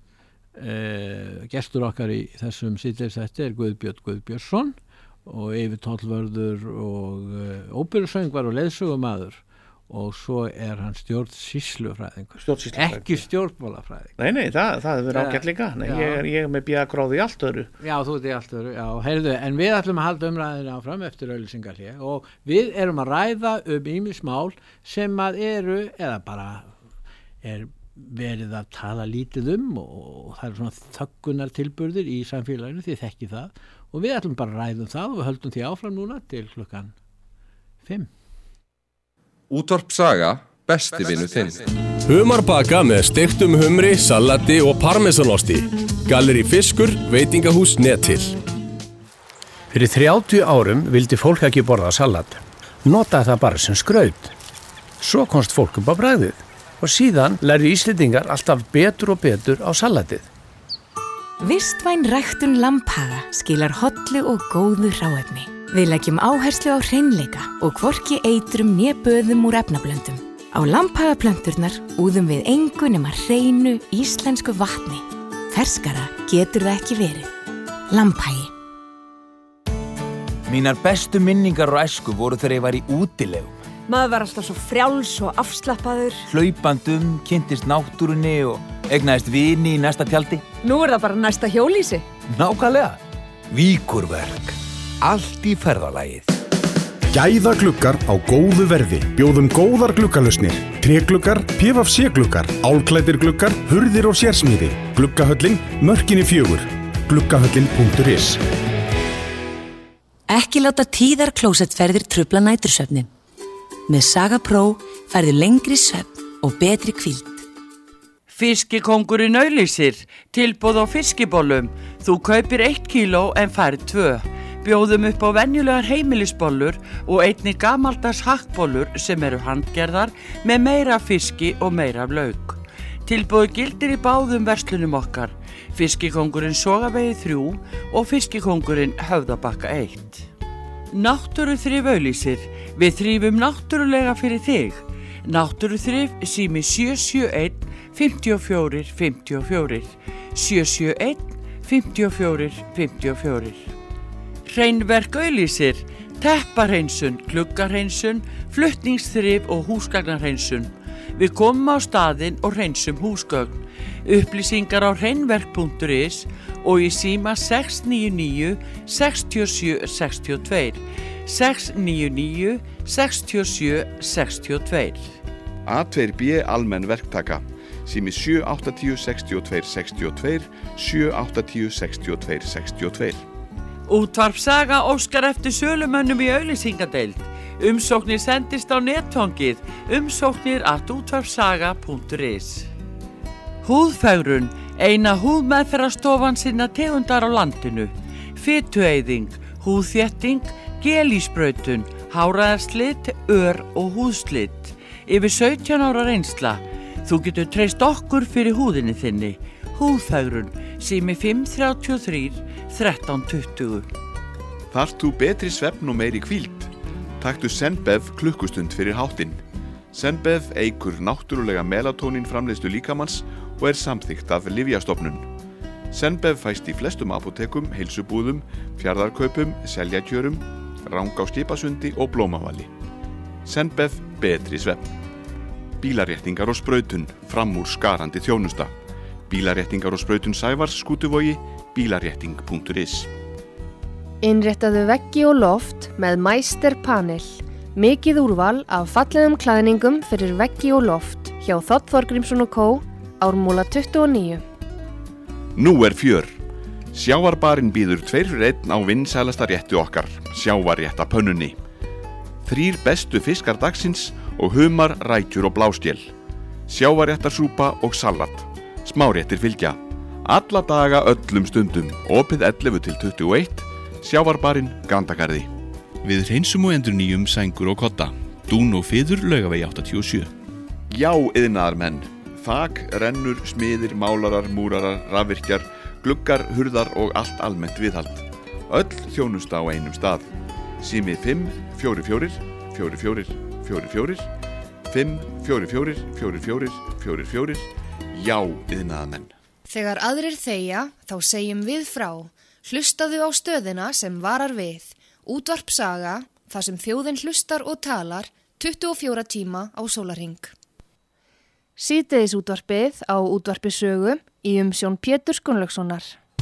gestur okkar í þessum síðdegisþætti er Guðbjörn Guðbjörnsson og yfirtóllvörður og óperusöngvar og leiðsögumaður og svo hann stjórnsýslufræðingur. Ekki stjórnmálafræðingur. Nei, það hefur verið ágætt líka. Nei, ég er með BA-gráðu í allt öðru. Já, þú ert í allt öðru, já, heyrðu, en við ætlum að halda umræðinu áfram eftir auglýsingahlé og við erum að ræða ýmis mál sem að eru, eða bara verið að tala lítið og það eru svona þöggunar tilburðir í samfélaginu, þið þekki það, og við ætlum bara að ræða það og við höldum því áfram núna til klukkan 5. Útvarp Saga, besti vinur þinn. Humarbaka með steiktum humri, salati og parmesanosti. Gallerí Fiskur, veitingahús Netil. Fyrir 30 árum vildi fólk ekki borða salat. Notaði það bara sem skraut. Svo komst fólk upp á bragðið og síðan lærðu Íslendingar alltaf betur og betur á salatið. Vistvæn ræktun Lambhaga skilar hollu og góðu hráefni. Við leggjum áherslu á hreinleika og hvorki eitrum né böðum úr efnablöndum. Á Lambhaga plönturnar úðum við engu nema hreinu íslensku vatni. Ferskara getur það ekki verið. Lambhagi. Mínar bestu minningar og æsku voru þegar ég var í útilegum. Maður var alltaf svo frjáls og afslappaður. Hlaupandum, kynntist náttúrunni og eignaðist vini í næsta tjaldi. Nú er það bara næsta hjólhýsi. Nákvæmlega. Víkurverk. Allt í ferðalagið. Gæðagluggar á góðu verði. Bjóðum góðar gluggalausnir. Trégluggar, PVC-gluggar, álklæddir gluggar, hurðir og sérsmíði. Gluggahöllin, Mörkinni 4. Gluggahöllin.is. Ekki láta tíðar klósettferðir trufla nætursvefnin. Með Saga Pro færðu lengri svefn og betri hvíld. Fiskikóngurinn auglýsir, tilboð á fiskibollum. Þú kaupir 1 kíló en færð 2. Bjóðum upp á venjulegar heimilisbollur og einnig gamaldags hakkbollur sem eru handgerðar með meira fiski og meira lauk. Tilboð gildir í báðum verslunum okkar. Fiskikóngurinn Sogavegi 3 og Fiskikóngurinn Höfðabakka 1. Náttúruþrif auglýsir. Við þrifum náttúrulega fyrir þig. Náttúruþrif sími 771 54 54 771 54 54. Hreinverk auglýsir. Teppahreinsun, gluggahreinsun, flutningsþrif og húsgagnarhreinsun. Við komum á staðinn og hreinsum húsgögn. Upplýsingar á hreinverk.is og í síma 699 67 62 699 67 62. A2B almenn verktaka. Sími 780 62 62 780 62 62. Útvarp Saga óskar eftir sölumönnum í auglýsingadeild. Umsóknir sendist á netfangið umsóknir@útvarpsaga.is. Húðfegrun, eina húðmeðferðarstofan sinna tegundar á landinu. Fitueyðing, húðþétting, gelísbrautun, háræðarslit, og húðslit. Yfir 17 ára reynsla. Þú getur treyst okkur fyrir húðinni þinni. Húðfegrun, sími 533 1320. Þarft þú betri svefn og meiri hvíld? Taktu Zenbev klukkustund fyrir háttinn. Zenbev eykur náttúrulega melatónín framleiðslu líkamans og samþykkt af Lyfjastofnun. Zenbev fæst í flestum apótekum, heilsubúðum, fjarðarkaupum, seljagjörum, Rangá Skipasundi og Blómavali. Zenbev betri svefn. Bílaréttingar og sprautun, framúr skarandi þjónusta. Bílaréttingar og sprautun Sævars, Skútuvogi, bílarétting.is. Innréttaðu veggi og loft með Meister Panel. Mikið úrval af fallegum klæðningum fyrir veggi og loft hjá Þ. Þorgrímsson & Co. Ármúla 29. Nú fjör. Sjávarbarinn býður 2 fyrir 1 á vinsælasta réttu okkar, sjávarrétta pönnunni. 3 bestu fiskar dagsins og humar, rækjur og bláskel. Sjávarréttarsúpa og salat. Smáréttir fylgja. Alla daga öllum stundum, opið 11 til 21, sjávarbarinn Grandagarði. Við hreinsum og endurnýjum sængur og kodda. Dún og fiður Laugavegi 87. Já, iðnaðarmenn. Þak, rennur, smiðir, málarar, múrarar, rafvirkjar, gluggar, hurðar og allt almennt viðhald. Öll þjónusta á einum stað. Sími 5 44 44 44 5 44 44 44. Já, iðnaðarmenn. Þegar aðrir þegja, þá segjum við frá. Hlustaðu á stöðina sem varar við. Útvarp Saga, þar sem þjóðin hlustar og talar, 24 tíma á sólarhring. Síðdegis útvarpið á útvarpi Sögu í umsjón Péturs Gunnlaugssonar.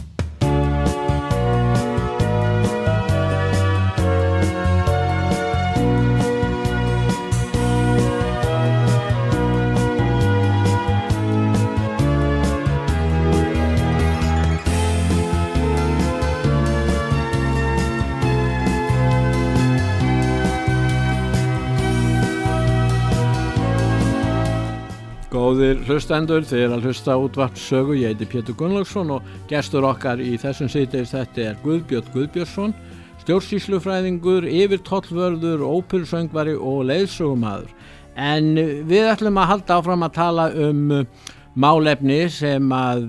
Góðir hlustendur, þið að hlusta útvarp Sögu, ég heiti Pétur Gunnlaugsson og gestur okkar í þessum síðdegis þetta Guðbjörn Guðbjörnsson, stjórnsýslufræðingur, yfirtollvörður, óperusöngvari og leiðsögumaður. En við ætlum að halda áfram að tala málefni sem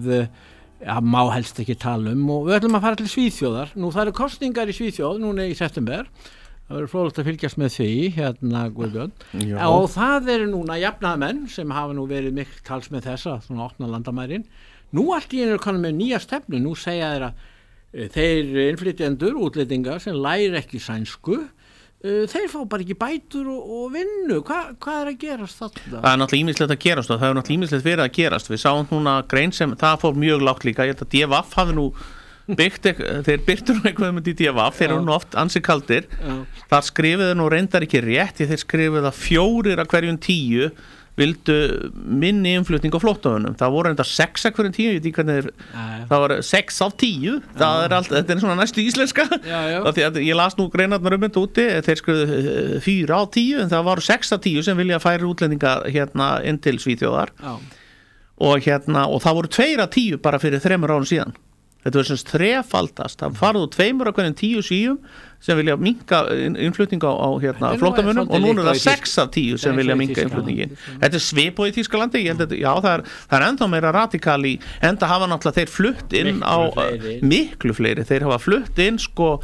má helst ekki tala og við ætlum að fara til Svíþjóðar. Nú það eru kosningar í Svíþjóð, núna í september. Það verður fróðlegt að fylgjast með því, Guðbjörn. Og það eru núna jafnaðarmenn sem hafa nú verið mikil tals með þessa, svona opna landamærin. Nú allt í einu konum með nýja stefnu, nú segja þeir að þeir innflytjendur, útlendingar sem læra ekki sænsku, þeir fá bara ekki bætur og vinnu. Hvað að gerast þarna? Það náttúrulega ýmislegt að gerast og það náttúrulega ýmislegt verið að gerast. Við sáum núna grein sem, það fór mjög lágt líka, ég held að DVF hafi nú þeir byrtur eitthvað í DVF, þeir eru nú oft ansi kaldir. Þar skrifuðu nú reyndar ekki rétt, þeir skrifuðu að 4 af hverjum 10 vildu minni innflutning á flóttamönnum. Það voru reyndar 6 af hverjum 10, ég veit ekki hvernig það var 6 af 10, þetta svona næstu íslenska. Því að ég las nú greinarnar þetta úti, þeir skrifuðu 4 af 10 en það voru 6 af 10 sem vilja færa útlendinga inn til Svíþjóðar. Og það voru 2 af 10 bara fyrir 3 árum síðan. Þetta var semst þrefaldast, það farið úr 2 af hverjum 10 síum sem vilja minnka innflutninga á flóttamönnum og núna það 6 af 10 sem vilja minnka innflutningin. Þetta svipað í Þýskalandi, ég held að já, það er ennþá meira radikali, enda hafa náttúrulega þeir flutt inn á miklu fleiri, þeir hafa flutt inn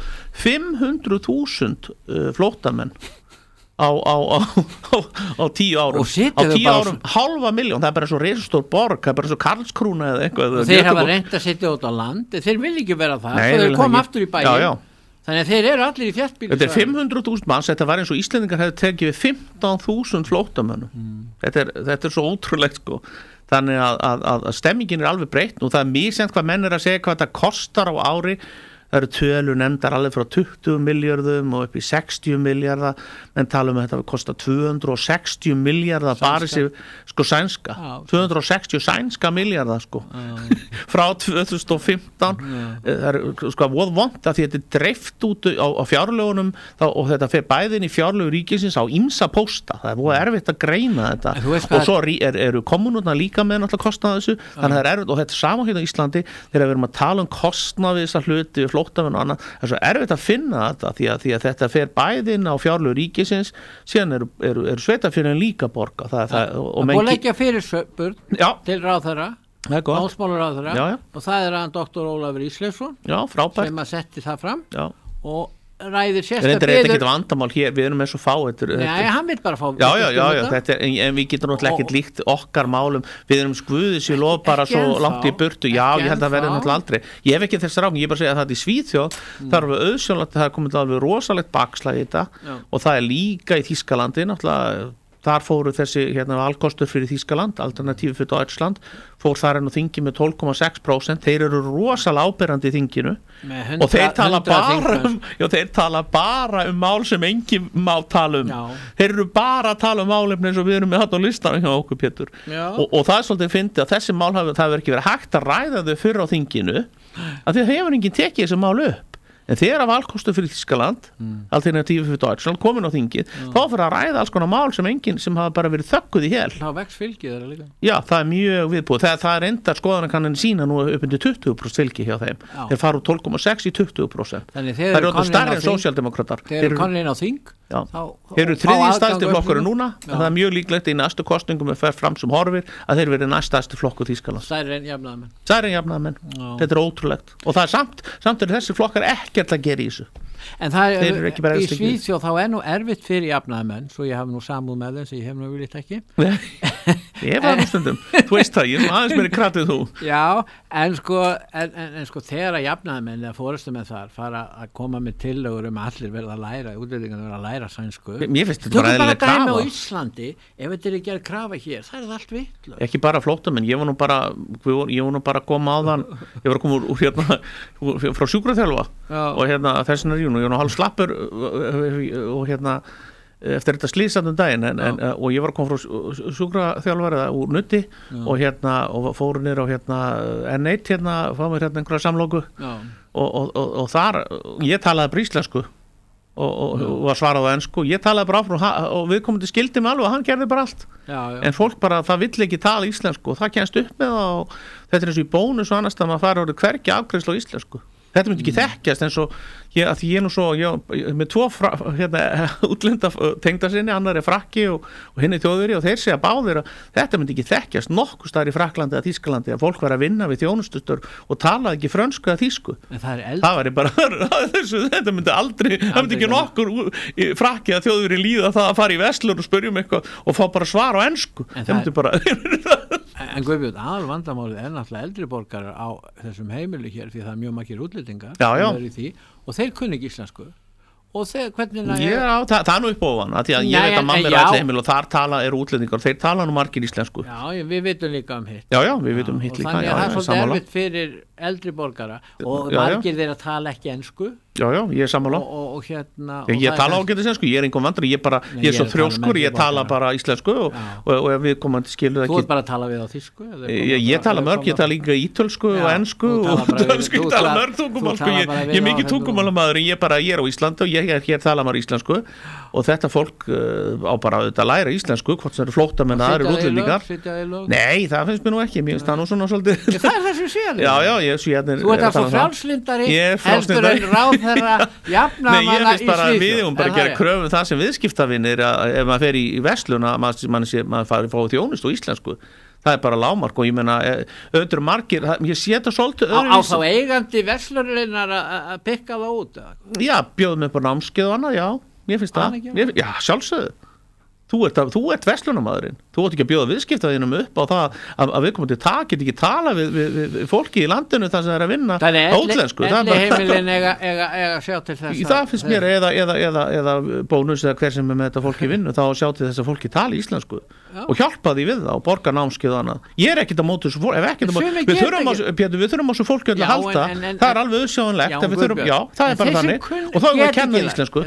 500.000 flóttamenn á 10 árum. Á 10 árum, 500.000, það er bara svo risastór borg, það er bara svo Karlskrúna eða eitthvað. Þeir hafa reynt að setja út á land, þeir vil ekki vera það, þeir koma aftur í bæinn. Þannig að þeir eru allir í þéttbýli. Þetta er 500.000 manns, þetta var eins og Íslendingar hefði tekið við 15.000 flóttamönnum. Þetta er svo ótrúlegt sko. Þannig að stemmingin er alveg breytt og það er misjafnt hvað menn að segja hvað þetta kostar á ári. Það eru tölur nefndar alveg frá 20 miljardum og upp í 60 miljardar, en tala að þetta kostar 260 miljardar bara sér sko sænska, 260 sænska miljardar sko, frá 2015. Það er sko vond að því þetta er dreift út á fjárlögunum og þetta fer bæðin í fjárlögu ríkisins á ýmsa pósta, það er búið erfitt að greina þetta og svo eru kommunurna líka með náttúrulega kostnað þessu, þannig að það er erfitt og þetta er sama hérna í Íslandi þegar við erum að tala kostnað við þessa hluti flóttamenn og annað, það er svo erfitt að finna þetta því að þetta fer bæðinn á fjárlögu ríkisins, síðan eru sveitafélögin líka borga það búið leggja fyrirspurn til ráðherra, málsmálaráðherra og það er hann Dr. Ólafur Ísleifsson sem að setti það fram og ræðir sérstaklega þetta er ekki vandamál hér, við erum með svo fá hann vil bara fá en við getum náttúrulega ekkert líkt okkar málum, við erum skuðis ég lof bara svo langt í burtu, ég held að verði náttúrulega aldrei, ég hef ekki þess ráðum ég bara segja að það er í Svíþjóð, það er alveg auðsjónlegt það er komið alveg rosalegt bakslag í þetta og það er líka í Þýskalandi náttúrulega, þar fóru þessi valkostur fyrir Þýskaland, alternatífi fyrir Deutschland, fór þar enn og þingi með 12,6%, þeir eru rosalega áberandi í þinginu og þeir tala bara um mál sem engin má tala þeir eru bara að tala málefni eins og við erum með þetta á listanum hjá okkur Pétur og það er svolítið fyndið að þessi mál það hefur ekki verið hægt að ræða þau fyrr á þinginu að því hefur enginn tekið þessi mál upp. En þegar valkostur fyrir Þýskaland, alternatífi fyrir Deutschland, komin á þingið, þá fyrir að ræða alls konar mál sem enginn sem hafa bara verið þögguð í hel. Það vex fylgið þeirra líka. Já, það er mjög viðbúið. Það er enda skoðanakanninn sína nú upp undir 20% fylgi hjá þeim. Þeir fara úr 12,6 í 20%. Þannig þeir eru stærri en sósíaldemókratar. Þeir eru komin inn á þing. Þeir eru þriðji stærsti flokkurinn núna, en það er mjög líklegt í næstu kosningum að fer fram sem horfir að þeir verið næststærsti flokkur Þýskalands. Stærri en jafnaðarmenn. Þetta er ótrúlegt. Og það er samt er þessi flokkar ekkert að gera í þessu. En það er í Svíþjóð þá er nú erfitt fyrir jafnaðarmenn, svo ég hafi nú samúð með þeim sem ég hef nú viljað ekki. Ég var nú stundum, þú veist það, ég er aðeins meiri kratið þú. Já, en sko þegar að jafnaðarmenn eða forystumenn þar fara að koma með tillögur allir verða að læra, útlendingarnir verða að læra sænsku. Mér finnst þetta bara eðlileg krafa. Tökum bara dæmi á Íslandi, ef þetta er gerð krafa hér, það allt vitlaust. Ekki bara flóttamenn, ég var nú bara að koma áðan, ég var að koma úr hérna, frá sjúkraþjálfa og hérna þess vegna ég var nú hálf slappur og hérna eftir þetta slísandum daginn og ég var að koma frá sjúkraþjálfara úr Nutti og hérna og fóru niður á hérna N1 hérna, fá mér hérna einhverja samlóku og þar, ég talaði bara íslensku og var svarað á ensku, ég talaði bara áfram og viðkomandi skildi mig alveg og hann gerði bara allt en fólk bara, það vill ekki tala íslensku og það kemst upp með það og þetta er eins og í bónus og annars að maður fara orðið hvergi afgreiðslu á íslensku. Þetta myndi ekki þekkjast eins og því ég nú svo með tvo útlenda tengda sinni, annar er Frakki og hinn er Þjóðverji og þeir segja báðir að þetta myndi ekki þekkjast nokkuð staðar í Frakklandi eða Þýskalandi að fólk var að vinna við þjónustustur og talaði ekki frönsku eða þýsku. Það væri bara þetta myndi aldrei, það myndi ekki nokkur Frakki eða Þjóðverji líða það að fara í verslun og spyrja eitthvað og fá bara svar á ensku. Það myndi bara En Guðbjörn, aðal vandamálið er náttúrulega eldri borgarar á þessum heimili hér því það er mjög margir útlendingar og þeir kunni ekki íslensku og hvernig það er nú upp ofan að ég veit að mamma er allir heimil og þar eru útlendingar og þeir tala nú margir íslensku. Við vitum líka hitt. Við vitum hitt líka. Þannig að það er svolítið erfitt fyrir eldri borgara og margir þeir að tala ekki ensku. Ég er sammála. Og hérna ég tala ágætis ensku, ég er engum vandri, ég er svo þrjóskur, ég tala bara íslensku og ef við komandi skilur ekki. Þú ert bara að tala við á þýsku? Ég tala mörg, ég tala líka ítölsku og ensku og dönsku, ég tala mörg tungumál, ég er mikið tungumálamaður, ég er á Íslandi og hér tala maður íslensku og þetta fólk á bara að læra íslensku, hvort sem eru flóttamenn að aðrir útlendingar. Nei, það finnst mér nú ekki, mér finnst það nú svona svolítið. Það er þessu séð. Þú ert alltaf frjálslindari heldur en ráðherra jafnaðarmanna í Svíþjóð. Við höfum bara að gera kröfum það sem viðskiptavinir ef maður fer í verslun að maður fari að fá þjónustu og íslensku. Það er bara lágmark og ég meina auðvitað margir, ég sé þetta svolítið öðruvísi. Á þá eigandi verslunarinnar að pikka það út? Já, bjóðum upp á námskeið og annað, já, mér finnst það. Já, sjálfsögðu. Þú ert verslunarmaðurinn. Þú ert ekki að bjóða viðskiptavinum upp á það að viðkomandi get ekki tala við fólki í landinu þar sem það er að vinna á útlensku. Elli heimilin eiga sjá til þess. Það finnst mér eða bónus eða hver sem er með þetta fólki vinnu þá sjá til þess að fólki tali íslensku og hjálpa því við það og borga námskeið og annað. Ég er ekkert að móta þessu fólki. Við þurfum á þessu fólki að halda. Það er alveg auðsjáanlegt. Það er bara þannig og þá erum við að kenna íslensku.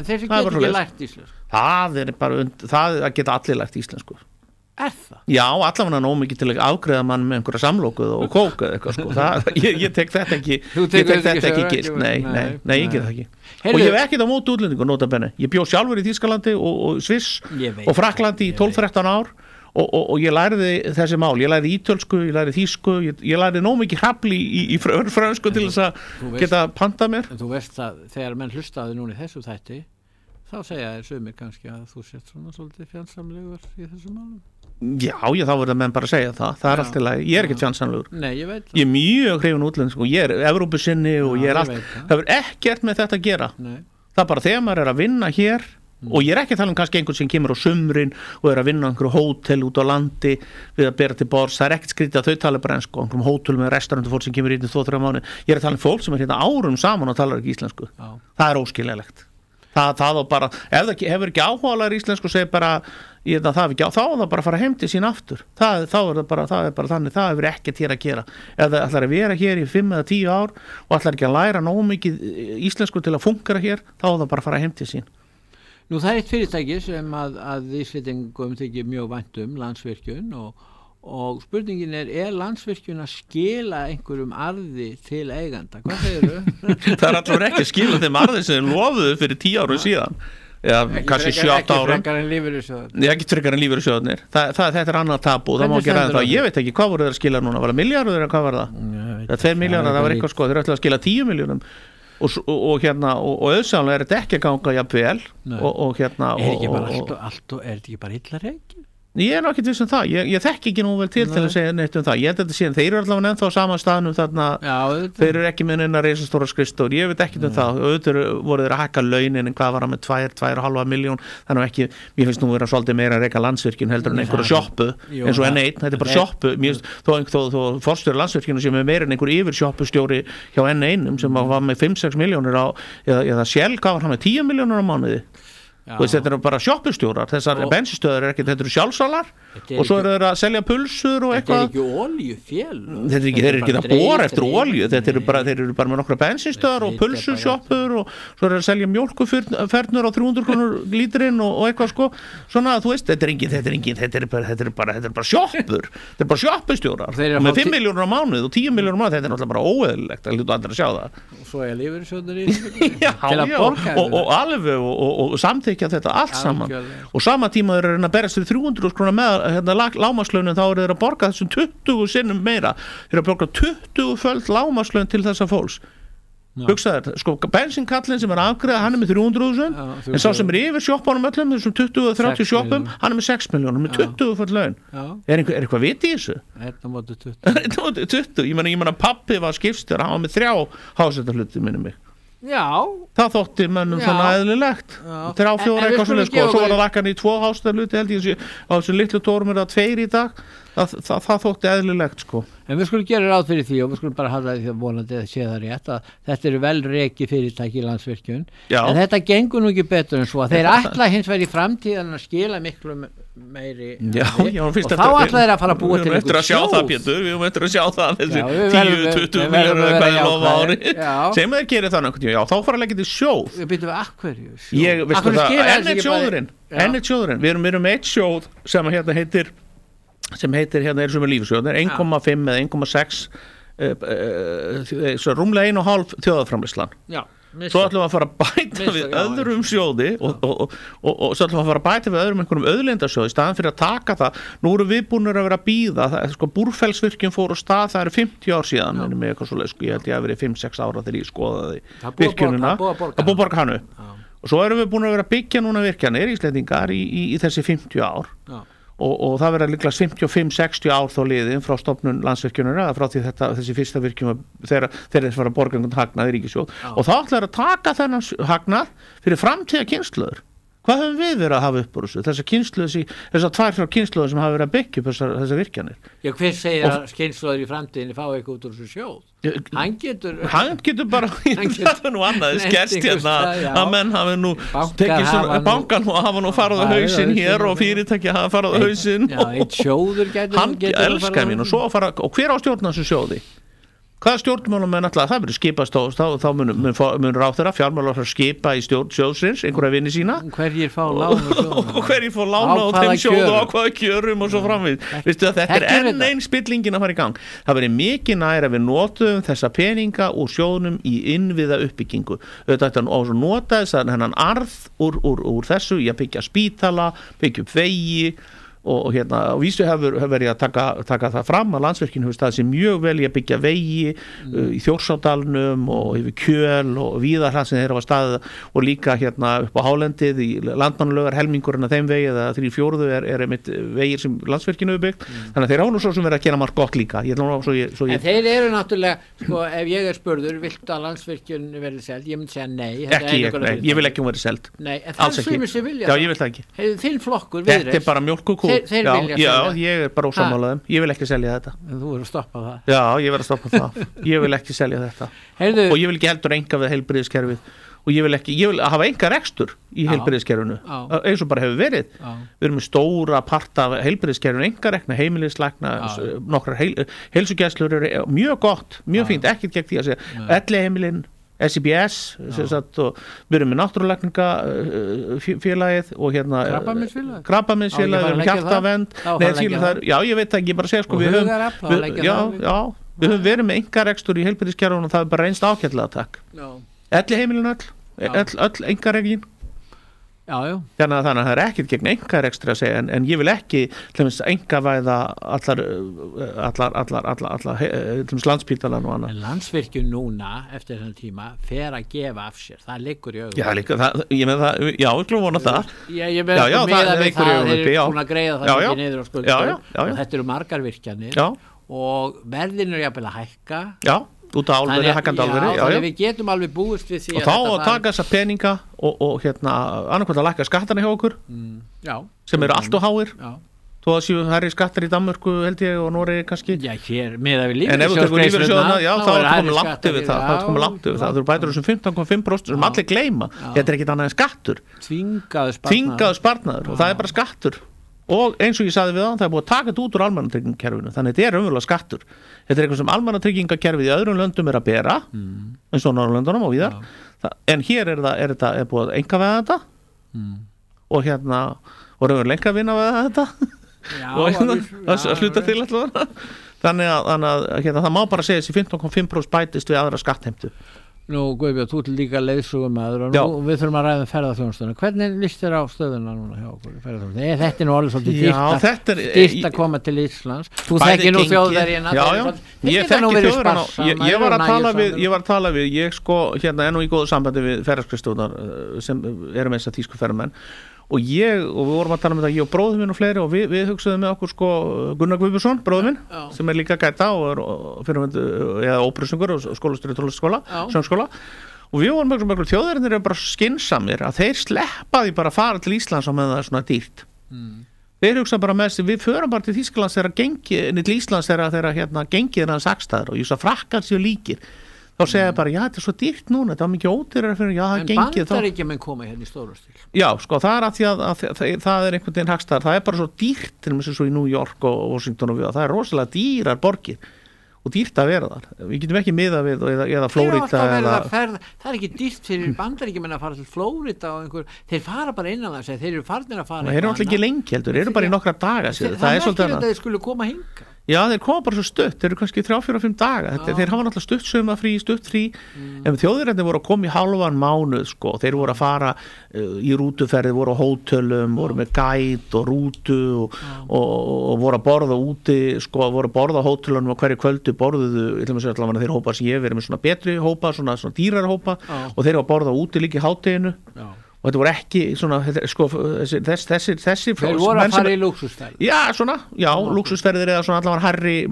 Það geta allir lært íslensku. Er það? Já, allavega nóg mikið til að afgreiða mann með einhverja samlókuð og kóka eitthvað sko. Ég tek þetta ekki gilt. Nei, ég get það ekki. Og ég hef ekkert á móti útlendingu nota bene. Ég bjó sjálfur í Þýskalandi og Sviss og Frakklandi í 12-13 ár og ég læriði þessi mál. Ég læriði ítölsku, ég læriði þýsku, ég læriði nóg mikið hrafli í frönsku til þess að geta pantað mér. Þú veist að þegar menn hlustaði núna í þessu þætti þá segja þér sumir kannski að þú sett svona svolítið fjandsamlegur í þessu málum. Já, þá verður menn bara að segja það er allt í lagi, ég er ekkert fjandsamlegur. Nei, ég veit það. Ég er mjög hrifinn útlendingur og ég er Evrópusinni og ég er allt, það hefur ekkert með þetta að gera. Nei. Það er bara þegar maður er að vinna hér og ég er ekki að tala kannski einhvern sem kemur á sumrin og er að vinna á einhverju hótel út á landi við að bera til borðs, það er ekkert skrítið að þau tala bara ensku, einhverjum hótel með restaurantu fólk sem kemur inn í 2-3 mánuði. Ég er að tala fólk sem er hérna árum saman og talar ekki íslensku. Það er óskiljanlegt. Það og bara, ef það hefur ekki áhugaðar íslensku og segir bara, þá er það bara að fara heim til sín aftur. Það er bara þannig, það hefur ekkert hér að gera. Ef það ætlar að vera hér í 5 eða 10 ár og ætlar ekki að læra nóg mikið íslensku til að fungera hér, þá er það bara að fara heim til sín. Nú það er eitt fyrirtæki sem að Íslendingum þykir mjög vænt Landsvirkjun og spurningin er Landsvirkjun að skila einhverjum arði til eiganda? Hvað segirðu? Það er alltaf ekki að skila þeim arði sem þeir lofuðu fyrir 10 árum síðan. Kannski 7-8 árum. Ekki frekar en lífeyrissjóðarnir. Þetta er annað tabú, það má ekki ræða það. Ég veit ekki, hvað voru þeir að skila núna? Var það milljarður eða hvað var það? 2 milljarðar, það var eitthvað sko, þeir ætlaðu að skila 10 milljónum. Og auðsjálega er þetta ekki að ganga jafnvel og hérna er þetta ekki bara illa reikið? Ég er ekki viss það, ég þekki ekki nú vel til að segja neitt það, ég held að þetta sé þeir eru allavega ennþá á sama staðnum þarna, þeir eru ekki með neina reisastóra skrifstofur, ég veit ekki það, auðvitað voru þeir að hækka launin en hvað var það með 2,5 miljón, þannig ekki, mér finnst nú vera svolítið meira að reka Landsvirkjun heldur en einhverja sjoppu, eins og N1, þetta er bara sjoppu, þó forstjóri Landsvirkjun sem er meira en einhver yfir sjoppustjóri hjá N1 sem var með 5-6 miljónir eða Shell, hvað var það með 10 miljónir á mánuði? Þetta eru bara sjoppustjórar, þessar bensinstöðar er ekki, þetta eru sjálfsalar og svo eru þeir að selja pulsur og eitthvað. Þetta er ekki oljufél. Þeir eru ekki að bora eftir olju, þeir eru bara með nokkra bensinstöðar og pulsusjoppur og svo eru að selja mjólkufernur á 300 krónur lítrinn og eitthvað sko. Svona þú veist, þetta er bara sjoppur, þetta er bara sjoppustjórar með 5 milljónur á mánuð og 10 milljónur á mánuð, þetta er náttúrulega bara óeðlilegt, það lítur allir að sjá það. Og svo er lífeyrissjóðnir í til að borga og alveg og samþykkja þetta allt saman og sama tíma þeir eru að berast fyrir 300 krónar með lágmarkslaunum, þá eru þeir að borga þessum 20 sinnum meira, þeir eru að borga 20-föld lágmarkslaun til þessa fólks. Hugsaðu þetta, sko bensinkallinn sem er afgreiða, hann er með 300.000 en sá sem er yfir sjoppanum öllum, þessum 20-30 sjoppum, hann er með 6 milljónum með 20-föld laun. Er eitthvað vit í þessu? 1/20. Ég meina pappi var skipstjóri, hann var með 3 hásættarhluti minni mig. Já. Það þótti mönnum svona eðlilegt 3-4 eitthvað svona sko, svo var það rakkan í 2 hásættarhluti held ég á þessum litlu tórum er það 2 í dag það þótti eðlilegt sko. En við skulum gera ráð fyrir því og við skulum bara hafa því að vonandi að sé það rétt að þetta eru vel rekið fyrirtæki í Landsvirkjun en þetta gengur nú ekki betur en svo að þeir ætla hins vegar í framtíðan að skila miklu meiri og þá ætla þeir að fara að búa til einhver sjóð við höfum eftir að sjá það þessi 10-20 miljónir á ári sem þeir gerir það náttúrulega þá fara að leggja til sjóð við byrjum við enn eitt sjóðurinn við erum með eitt sjóð sem heitir hérna er sem er lífsjóð 1,5 eða 1,6 svo rúmlega 1,5 þjóðarframleiðslan svo ætlum við að fara að bæta við öðrum sjóði og svo ætlum við að fara að bæta við öðrum einhverjum auðlindasjóði í staðan fyrir að taka það, nú eru við búinir að vera að bíða sko Búrfellsvirkjun fór á stað það eru 50 ár síðan með eitthvað svoleið sko, ég held ég að verið 5-6 ára þegar ég skoðaði virkjunina, það búið að borga hann upp og svo erum við búin að vera að byggja núna virkjanir Íslendingar í þessi 50 ár og það verða líklega 55-60 ár þá liðin frá stofnun Landsvirkjunar eða frá því þessi fyrsta virkjun þegar þeir fara að borga einhvern hagnað í ríkissjóð og þá ætlar að taka þennan hagnað fyrir framtíða kynslóður. Hvað höfum við verið að hafa upp úr þessu? Þessar 2-3 kynslóður sem hafa verið að byggja upp þessar virkjanir. Já, hver segir að kynslóður í framtíðinni fá eitthvað út úr þessu sjóð? Hann getur bara það er nú annað skerst hérna að menn hafi nú bankan hafa nú farið á hausinn hér og fyrirtæki hafa farið á hausinn hann elskar mín og hver á stjórna þessu sjóði? Hvaða stjórnmálum er náttúrulega, það verður skipast þá mun ráðherra fjármálar skipa í stjórn sjóðsins, einhverja vinni sína hverjir fá lána á þeim sjóðu og á hvaða kjörum og svo framvið Vistu að þetta er enn einn spillingin að fara í gang það verður mikið nær að við notum þessa peninga úr sjóðnum í innviða uppbyggingu þetta nota þess að hennan arð úr þessu í að byggja spítala byggja upp vegi og hérna og vísu hefur verið að taka það fram að Landsvirkjun hefur staðið sér mjög vel í að byggja vegi í Þjórsárdalnum og yfir Kjöl og víðar það sem þeir hafa staðið og líka hérna upp á hálendið í landmannalögar helmingurinn af þeim vegi eða 3/4 er einmitt vegir sem Landsvirkjun hefur byggt þannig að þeir hafa nú svo sem verið að gera margt gott líka En þeir eru náttúrulega sko ef ég spurður viltu að Landsvirkjun verði seld ég myndi segja nei ég vil ekki hún verði seld en það sumir sem vilja ég vil það ekki þinn flokkur Viðreisn þetta er bara mjólkurkú ég er bara ósammála þeim ég vil ekki selja þetta en þú verður að stoppa það ég verður að stoppa það ég vil ekki selja þetta og ég vil ekki heldur enga við heilbrigðiskerfið og ég vil hafa enga rekstur í heilbrigðiskerfinu eins og bara hefur verið við erum með stóra parta af heilbrigðiskerfinu enga rekna, heimilislækna nokkrar heilsugæslur eru mjög gott mjög fínt, ekkert gegn því að segja elliheimilin SIBS og við erum með náttúrulækningafélagið og hérna krabbameinsfélagið við erum hjartavend ég veit ekki, ég bara segja sko við höfum verið með engarekstur í heilbrigðiskerfinu og það er bara reynst ágætlega takk elliheimilin öll engaregin þannig að það er ekkert gegn engarekstri að segja en ég vil ekki engavæða allar Landspítalan og annað Landsvirkjun núna eftir þennan tíma fer að gefa af sér það liggur í augum ég glúm vona það ég meina með það þeir eru búin að greiða það ekki niður á skuldum og þetta eru margar virkjanir og verðin eru jafnvel að hækka út á álveri, hækkandi álveri þannig við getum alveg búist við því og þá að taka þessa peninga og hérna annarkvæmt að lækka skattana hjá okkur sem eru allt og háir þó að séu hærri skattar í Danmörku held ég og Noregi kannski. Já, hér meðan við en ef þú tekur lífeyrissjóðina, já, þá er það komið langt yfir það. Það er komið langt yfir það. Þú bætir þessum 15,5% sem allir gleyma. Þetta er ekkit annað en skattur. Þvingaður sparnaður og það er bara skattur. Og eins og ég sagði við það er búið að taka þetta út úr almannatryggingakerfinu. Þannig þetta er raunverulega skattur. Þetta er eitthvað sem almannatryggingakerfið í öðrum löndum er að bera, eins og Norðurlöndunum og víðar. En hér er búið að einkavæða þetta og og raunverulega einkavinna við þetta. Já, og að sluta til alltaf. Þannig að það má bara segja þessi 15,5% bætist við aðra skattheimtu. Nú Guðbjörn, þú ert líka leiðsögumaður og við þurfum að ræða ferðaþjónustuna. Hvernig líst þér á stöðuna núna hjá okkur ferðaþjónustuna? Þetta er nú alveg svolítið dýrt að koma til Íslands. Þú þekkir nú Þjóðverjina. Ég þekki Þjóðverjina. Ég var að tala við er nú í góðu sambandi við ferðaskrifstofunar sem eru með þessa þýsku ferðamenn og við vorum að tala um þetta, ég og bróður minn og fleiri og við hugsaðum með okkur Gunnar Guðbjörnsson, bróður minn, sem er líka gæta og eða óperusöngur og skólastjóri tónlistarskóla, söngskóla og við vorum með þjóðverðinir eru bara skynsamir að þeir sleppa því bara að fara til Íslands á meðan það er svona dýrt. Þeir hugsa bara með þessi, við förum bara til Þýskalands til Íslands þegar gengið er hans akstaður og ég svo frakkar sér líkir. Þá segja bara, já, þetta er svo dýrt núna, þetta var mikið ódýrara fyrir, já, það gengið þá. En Bandaríkjamenn koma hérna í stóra stíl. Já, það er að því að það er einhvern veginn hagstæðar, það er bara svo dýrt til og með svo í New York og Washington og við, það er rosalega dýrar borgir og dýrt að vera þar. Við getum ekki miða við eða Flórida það er ekki dýrt fyrir Bandaríkjamenn að fara til Flórida og þeir fara bara innan þess, þeir eru farnir að fara. Þeir eru alltaf ekki lengi heldur, þeir eru bara í nokkra daga síðan. Það er svolítið að þeir skulu koma hingað. Já, þeir koma bara svo stutt, þeir eru kannski 3-4-5 daga, þeir hafa náttúrulega stutt frí, en þjóðirarnir voru að koma í halvan mánuð, þeir voru að fara í rútuferði, voru á hótelum, voru með gæt og rútu og voru að borða úti, voru að borða á hótelunum og hverju kvöldu borðuðu, þeir hópa sem ég verið með svona betri hópa, svona dýrar hópa og þeir eru að borða úti líka í hádeginu. Og þetta voru ekki svona þessi þeir voru að fara í lúxusferðir lúxusferðir eða svona allavega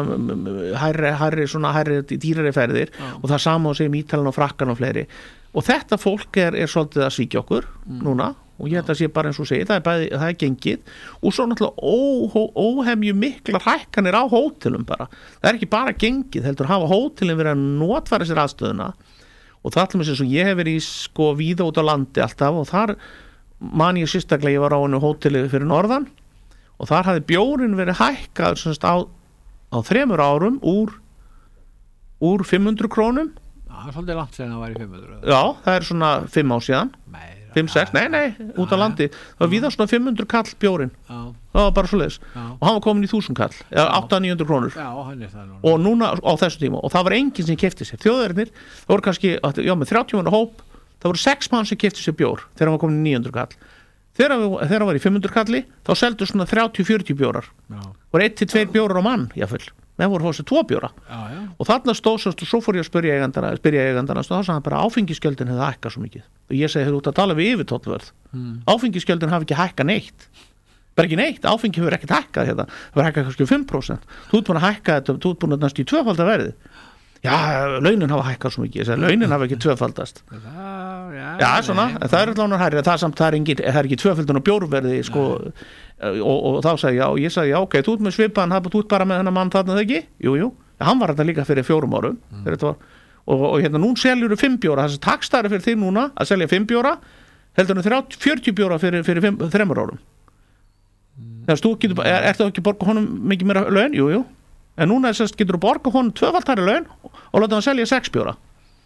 hærri dýrari ferðir og það sama á sig Ítalinn og Frakkan og fleiri og þetta fólk er svolítið að svíkja okkur núna og ég þetta sé bara eins og segi það er gengið og svo náttúrulega óhemju miklar hækkanir á hótelum bara það er ekki bara gengið heldur hafa hótelin verið að notfæra sér aðstöðuna og það allir með sem ég hef verið í víða út á landi alltaf og þar man ég sérstaklega, ég var á einu hóteli fyrir norðan og þar hafði bjórin verið hækkað á 3 árum úr 500 krónum. Það er svolítið langt síðan það var í 500. Já, það er svona 5 ár síðan. 5-6, nei, út á landi. Það var víða svona 500 kall bjórin. Það var bara svoleiðis. Og hann var komin í 1000 kall, eða 800-900 krónur. Já, hann er það núna. Og núna á þessu tíma, og það var enginn sem keypti sér. Þjóðverðirnir, það voru kannski, með 30 manna hóp, það voru 6 mann sem keypti sér bjór þegar hann var komin í 900 kall. Þegar hann var í 500 kalli, þá seldu svona 30-40 bjórar. Og 1-2 bjórar á mann, jáfnvel. Menn voru hósið 2 bjóra. Og þarna stóð svo fór ég að spyrja eigandana, þá sagði hann bara áfengisgjöldin hefði hækkað svo mikið. Og ég segi, hefur út að tala við yfirtollverð. Áfengisgjöldin hafi ekki hækkað neitt. Bara ekki neitt, áfengi hefur ekkert hækkað hérna. Það var hækkað kannski 5%. Þú ert búin að hækka þetta, þú ert búin að næst í 2-falda verðið. Já, launin hafa hækkað svo mikið. Ég segi, launin hafa ekki 2-faldast. Já, svona, það er allavega hærri, það er ekki 2-faldan og bjórverði, og þá sagði ég sagði, já, ok, þú ert með svipaðan, þú ert bara með hennar mann þarna það ekki? Jú, hann var þetta líka fyrir 4 árum, og hérna, nú seljur 5 bjóra, þessi takstæri fyrir þig núna, að selja 5 bjóra, heldur hann 40 bjóra fyrir 3 árum. Þess, ertu ekki borga honum mikið meira laun? Jú, en núna getur þú borga honum 2-faldari laun og láta hann selja 6 bjóra.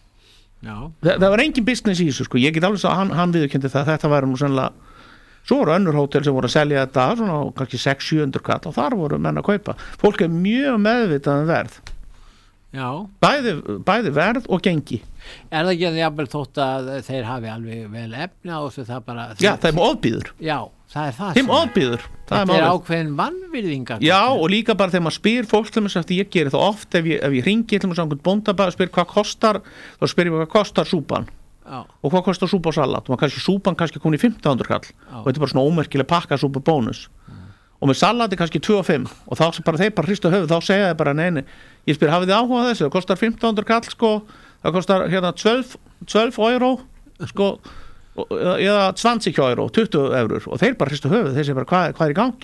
Það var engin business í þessu, ég get alveg að hann viðurkenndi það, þetta væri nú sennilega. Svo voru önnur hótel sem voru að selja þetta svona kannski 600-700 kall og þar voru menn að kaupa. Fólk er mjög meðvitað um verð. Já. Bæði verð og gengi. Er það ekki að jafnvel þótt að þeir hafi alveg vel efni á þessu það bara... Já, þeim ofbýður. Já, það er það. Þeim ofbýður. Þetta er ákveðin vannvirðingar. Já, og líka bara þegar maður spyr fólk til þess að ég gerir það oft ef ég ringi til þess að einhvern bóndabæð og spyr hvað kostar, þá spyr ég hvað kostar súpan. Já. Og hvað kostar súpa og salat og súpan kannski komin í 1500 kall og þetta er bara svona ómerkileg pakka súpa bónus og með salati kannski 2,5 og þá bara þeir bara hristu höfuð, þá segja þeir bara neini, ég spyr hafið þið áhuga þessu, það kostar 1500 kall það kostar hérna 12 euro eða 20 euro 20 eurur og þeir bara hristu höfuð, þeir segja bara hvað er í gangi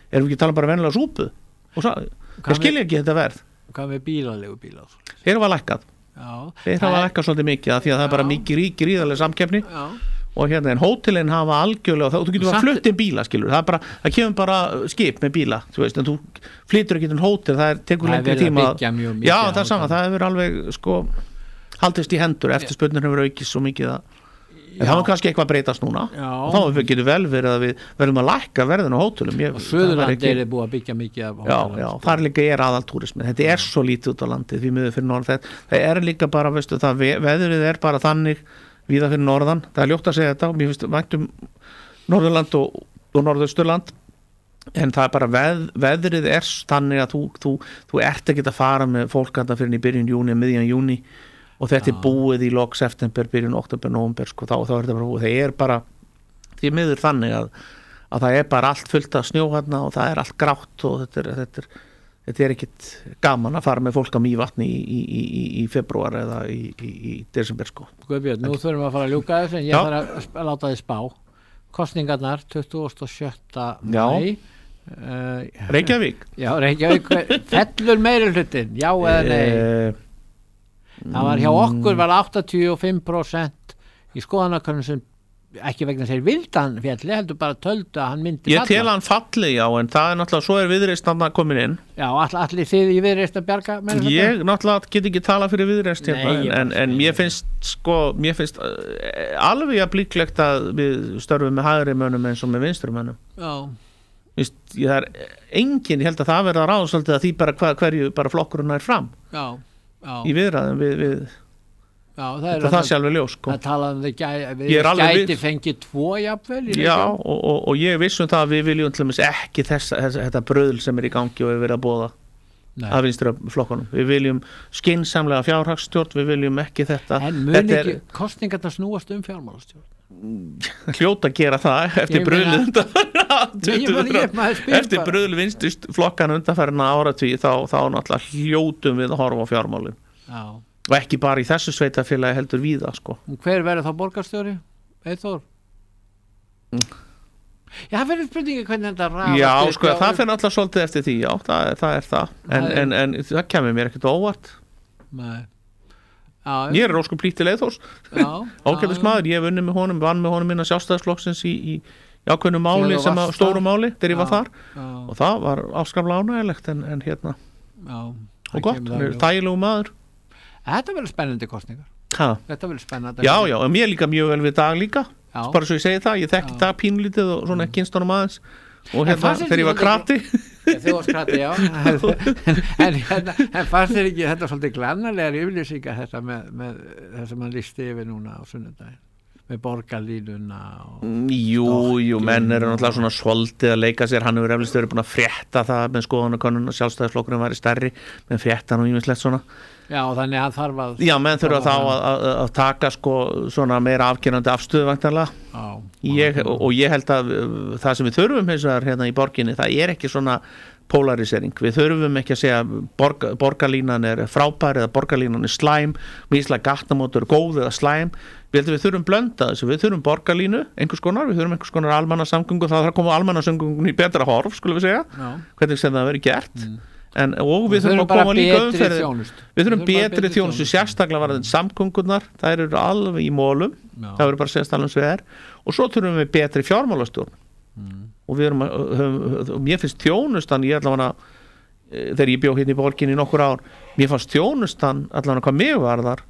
erum við ekki að tala bara venjulega súpu og það skilja ekki þetta verð. Hvað með bílalegu bíla? Þeir hafa lækkað. Þeir hafa lækkað svolítið mikið af því að það er bara mikið gríðarleg samkeppni og hérna en hótelin hafa algjörlega og þú getur bara flutt inn bíla skilur það kemur bara skip með bíla þú veist en þú flytur ekki til hótel það tekur lengri tíma já það er sama það hefur alveg sko haldist í hendur eftirspurnin hefur aukist svo mikið að það var kannski eitthvað að breytast núna og þá getur vel verið að við verðum að lækka verðin á hótelum og Suðurlandi er búið að byggja mikið af hótelum já, þar líka aðaltúrismi þetta er svo lítið út á landið því miður fyrir norðan það er líka bara, veistu, það veðrið er bara þannig víða fyrir norðan, það er ljótt að segja þetta og mér finnst væntum Norðurland og Norðausturland en það er bara veðrið er þannig að þú ert ekki að fara með fólk að það fyrir í byrjun júni, miðjan júni og þetta er búið í lok september, byrjun oktober, november sko, þá er þetta bara búið, það er bara því miður þannig að það er bara allt fullt af snjó hérna og það er allt grátt og þetta er ekkit gaman að fara með fólk á Mývatni í februar eða í desember sko. Guðbjörn, nú þurfum við að fara að ljúka þessu en ég þarf að láta þið spá kosningarnar 27. mæ Reykjavík Já, Reykjavík, fellur meirihlutin já eða nei það var hjá okkur var 85% í skoðanakönnun sem ekki vegna sér vildan fjalli heldur bara töldu að hann myndi falla. Ég tel hann falli já en það er náttúrulega svo er Viðreisn þarna komin inn. Já allir þið í Viðreisn að bjarga ég náttúrulega get ekki tala fyrir Viðreisn en mér finnst alveg að blíklegt að við störfum með hægri mönnum eins og með vinstri mönnum. Já. Það er engin, ég held að það verða ráðsaldið að því bara hverju bara flokkurinn er fram. Já. Í viðræðum við það sé alveg ljós sko. Það talaðum við gæti fengið 2 jafnvel já og ég vissum það að við viljum til dæmis ekki þetta bröðl sem er í gangi og við verðum að boða að vinstra flokkunum við viljum skynsamlega fjárhagsstjórn við viljum ekki þetta en mun ekki kostningarnar snúast fjármálastjórn hljóta að gera það eftir bröðl eftir bröðl vinstri flokkan undanfærin áratví þá náttúrulega hljótum við að horfa á fjármálin já og ekki bara í þessu sveitafélagi heldur víða sko. Hver verður þá borgarstjóri? Eyþór? Já, það verður spurningi hvernig þetta ræðast. Já, sko, það fyrir alltaf svolítið eftir því, já, það er það. En það kemur mér ekkert óvart. Nei. Ég er óskum plítil Eyþórs. Ágætis maður, ég vann með honum innan Sjálfstæðisflokksins í ákveðnu máli stóru máli, þegar ég var þar. Og það var afskaplega ánægilegt en hérna. Já. Og gott, þægilegu maður. Þetta verður spennandi kostningar. Þetta verður spennandi. Já, og mér líka mjög vel við Dag líka. Bara svo ég segi það, ég þekki Dag pínlítið og svona kynstunum aðeins. Og hérna þegar ég var krati. Þú varst krati, já. En fannst þér ekki þetta svolítið glannarlegar yfirlýsingar þetta með það sem hann listi yfir núna á sunnudaginn? Með borgarlínuna Jú, menn eru náttúrulega svona svolítið að leika sér, hann hefur eflust verið búin að frétta það með skoðanakönnun að Sjálfstæðisflokkurinn væri stærri með fréttan og ýmislegt svona Já, þannig að þarf að Já, menn þurfa þá að taka sko svona meira afgerandi afstöðu væntanlega og ég held að það sem við þurfum hins vegar hérna í borginni, það er ekki svona polarisering, við þurfum ekki að segja borgarlínan er frábær eða borgarlínan er slæm, mislæg gatnamótur góð eða slæm, við þurfum blönda þessu, við þurfum borgarlínu við þurfum einhvers konar almannasamgöngu, það þarf að koma almannasamgöngun í betra horf, skulum við segja hvernig sem það verið gert og við þurfum að koma líka umferð við þurfum betri þjónustu, sérstaklega varðandi samgöngunar, það eru alveg í mólum það verður bara að segja alveg sver og svo þurfum við betri fjármálastjórn og við mér finnst þjónustan ég allavega þegar ég bjó hérna í borginni í nokkur ár mér fannst þjónustan allavega hvað mig varðar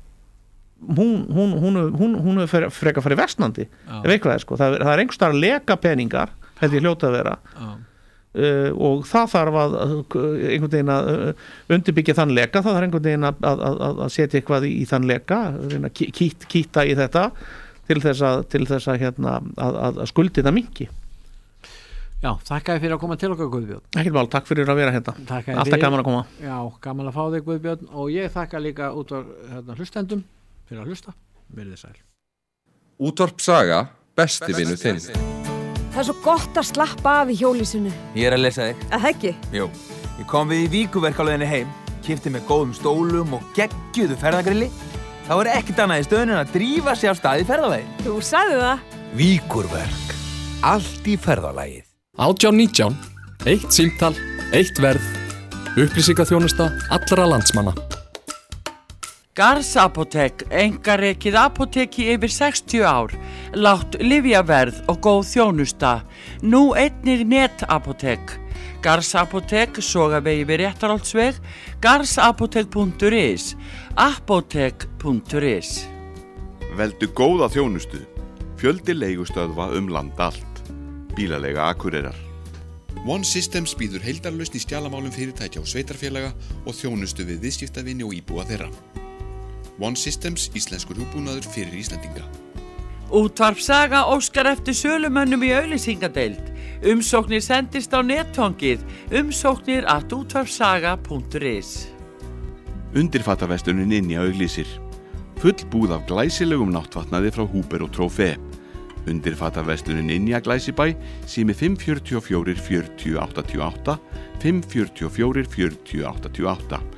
hún hefur frekar farið versnandi ef eitthvað er sko, það er einhvers staðar að leka peningar held ég hljóta að vera og það þarf að einhvern veginn að undirbyggja þann leka, það þarf einhvern veginn að setja eitthvað í þann leka kýta í þetta til þess að hérna að skuldi það minki. Já, þakka þér fyrir að koma til okkar Guðbjörn. Ekkert mál, takk fyrir að vera hérna. Alltaf gaman að koma. Já, gaman að fá þig Guðbjörn og ég þakka líka út á hlustendum fyrir að hlusta. Verið sæl. Útvarp Saga, besti vinur þinn. Það er svo gott að slappa af í hjólísinu. Ég er að lesa þig. Að ekki? Jú, ég kom við í Víkuverk á leiðinni heim, keypti með góðum stólum og geggjuðu ferðagrilli. Þá er ekkert annað í stöðunni en að drífa sig á stað í ferðalagið. Þú sagði það. Víkurverk. Allt í ferðalagið. 1819 Eitt símtal, eitt verð, upplýsingaþjónusta allra landsmanna. Garðs apótek, einkarekið apóteki yfir 60 ár, lágt lyfjaverð og góð þjónusta. Nú einnig netapótek. Garðs apótek, Sogavegi við Réttarholtsveg, garðsapótek.is, apótek.is. Veldu góða þjónustu. Fjöldi leigustöðva land allt. Bílaleiga Akureyrar. One Systems býður heildarlausn í skjalamálum fyrirtækja og sveitarfélaga og þjónustu við viðskiptavini og íbúa þeirra. One Systems, íslenskur hugbúnaður fyrir Íslendinga. Útvarp Saga óskar eftir sölumönnum í auglýsingadeild. Umsóknir sendist á netfangið, umsóknir@útvarpsaga.is. Undirfattaverslunin Ninja auglýsir. Full búð af glæsilegum náttfatnaði frá Huber og Trofé. Undirfattaverslunin Ninja Glæsibæ, sími 544 40 88, 544 40 88.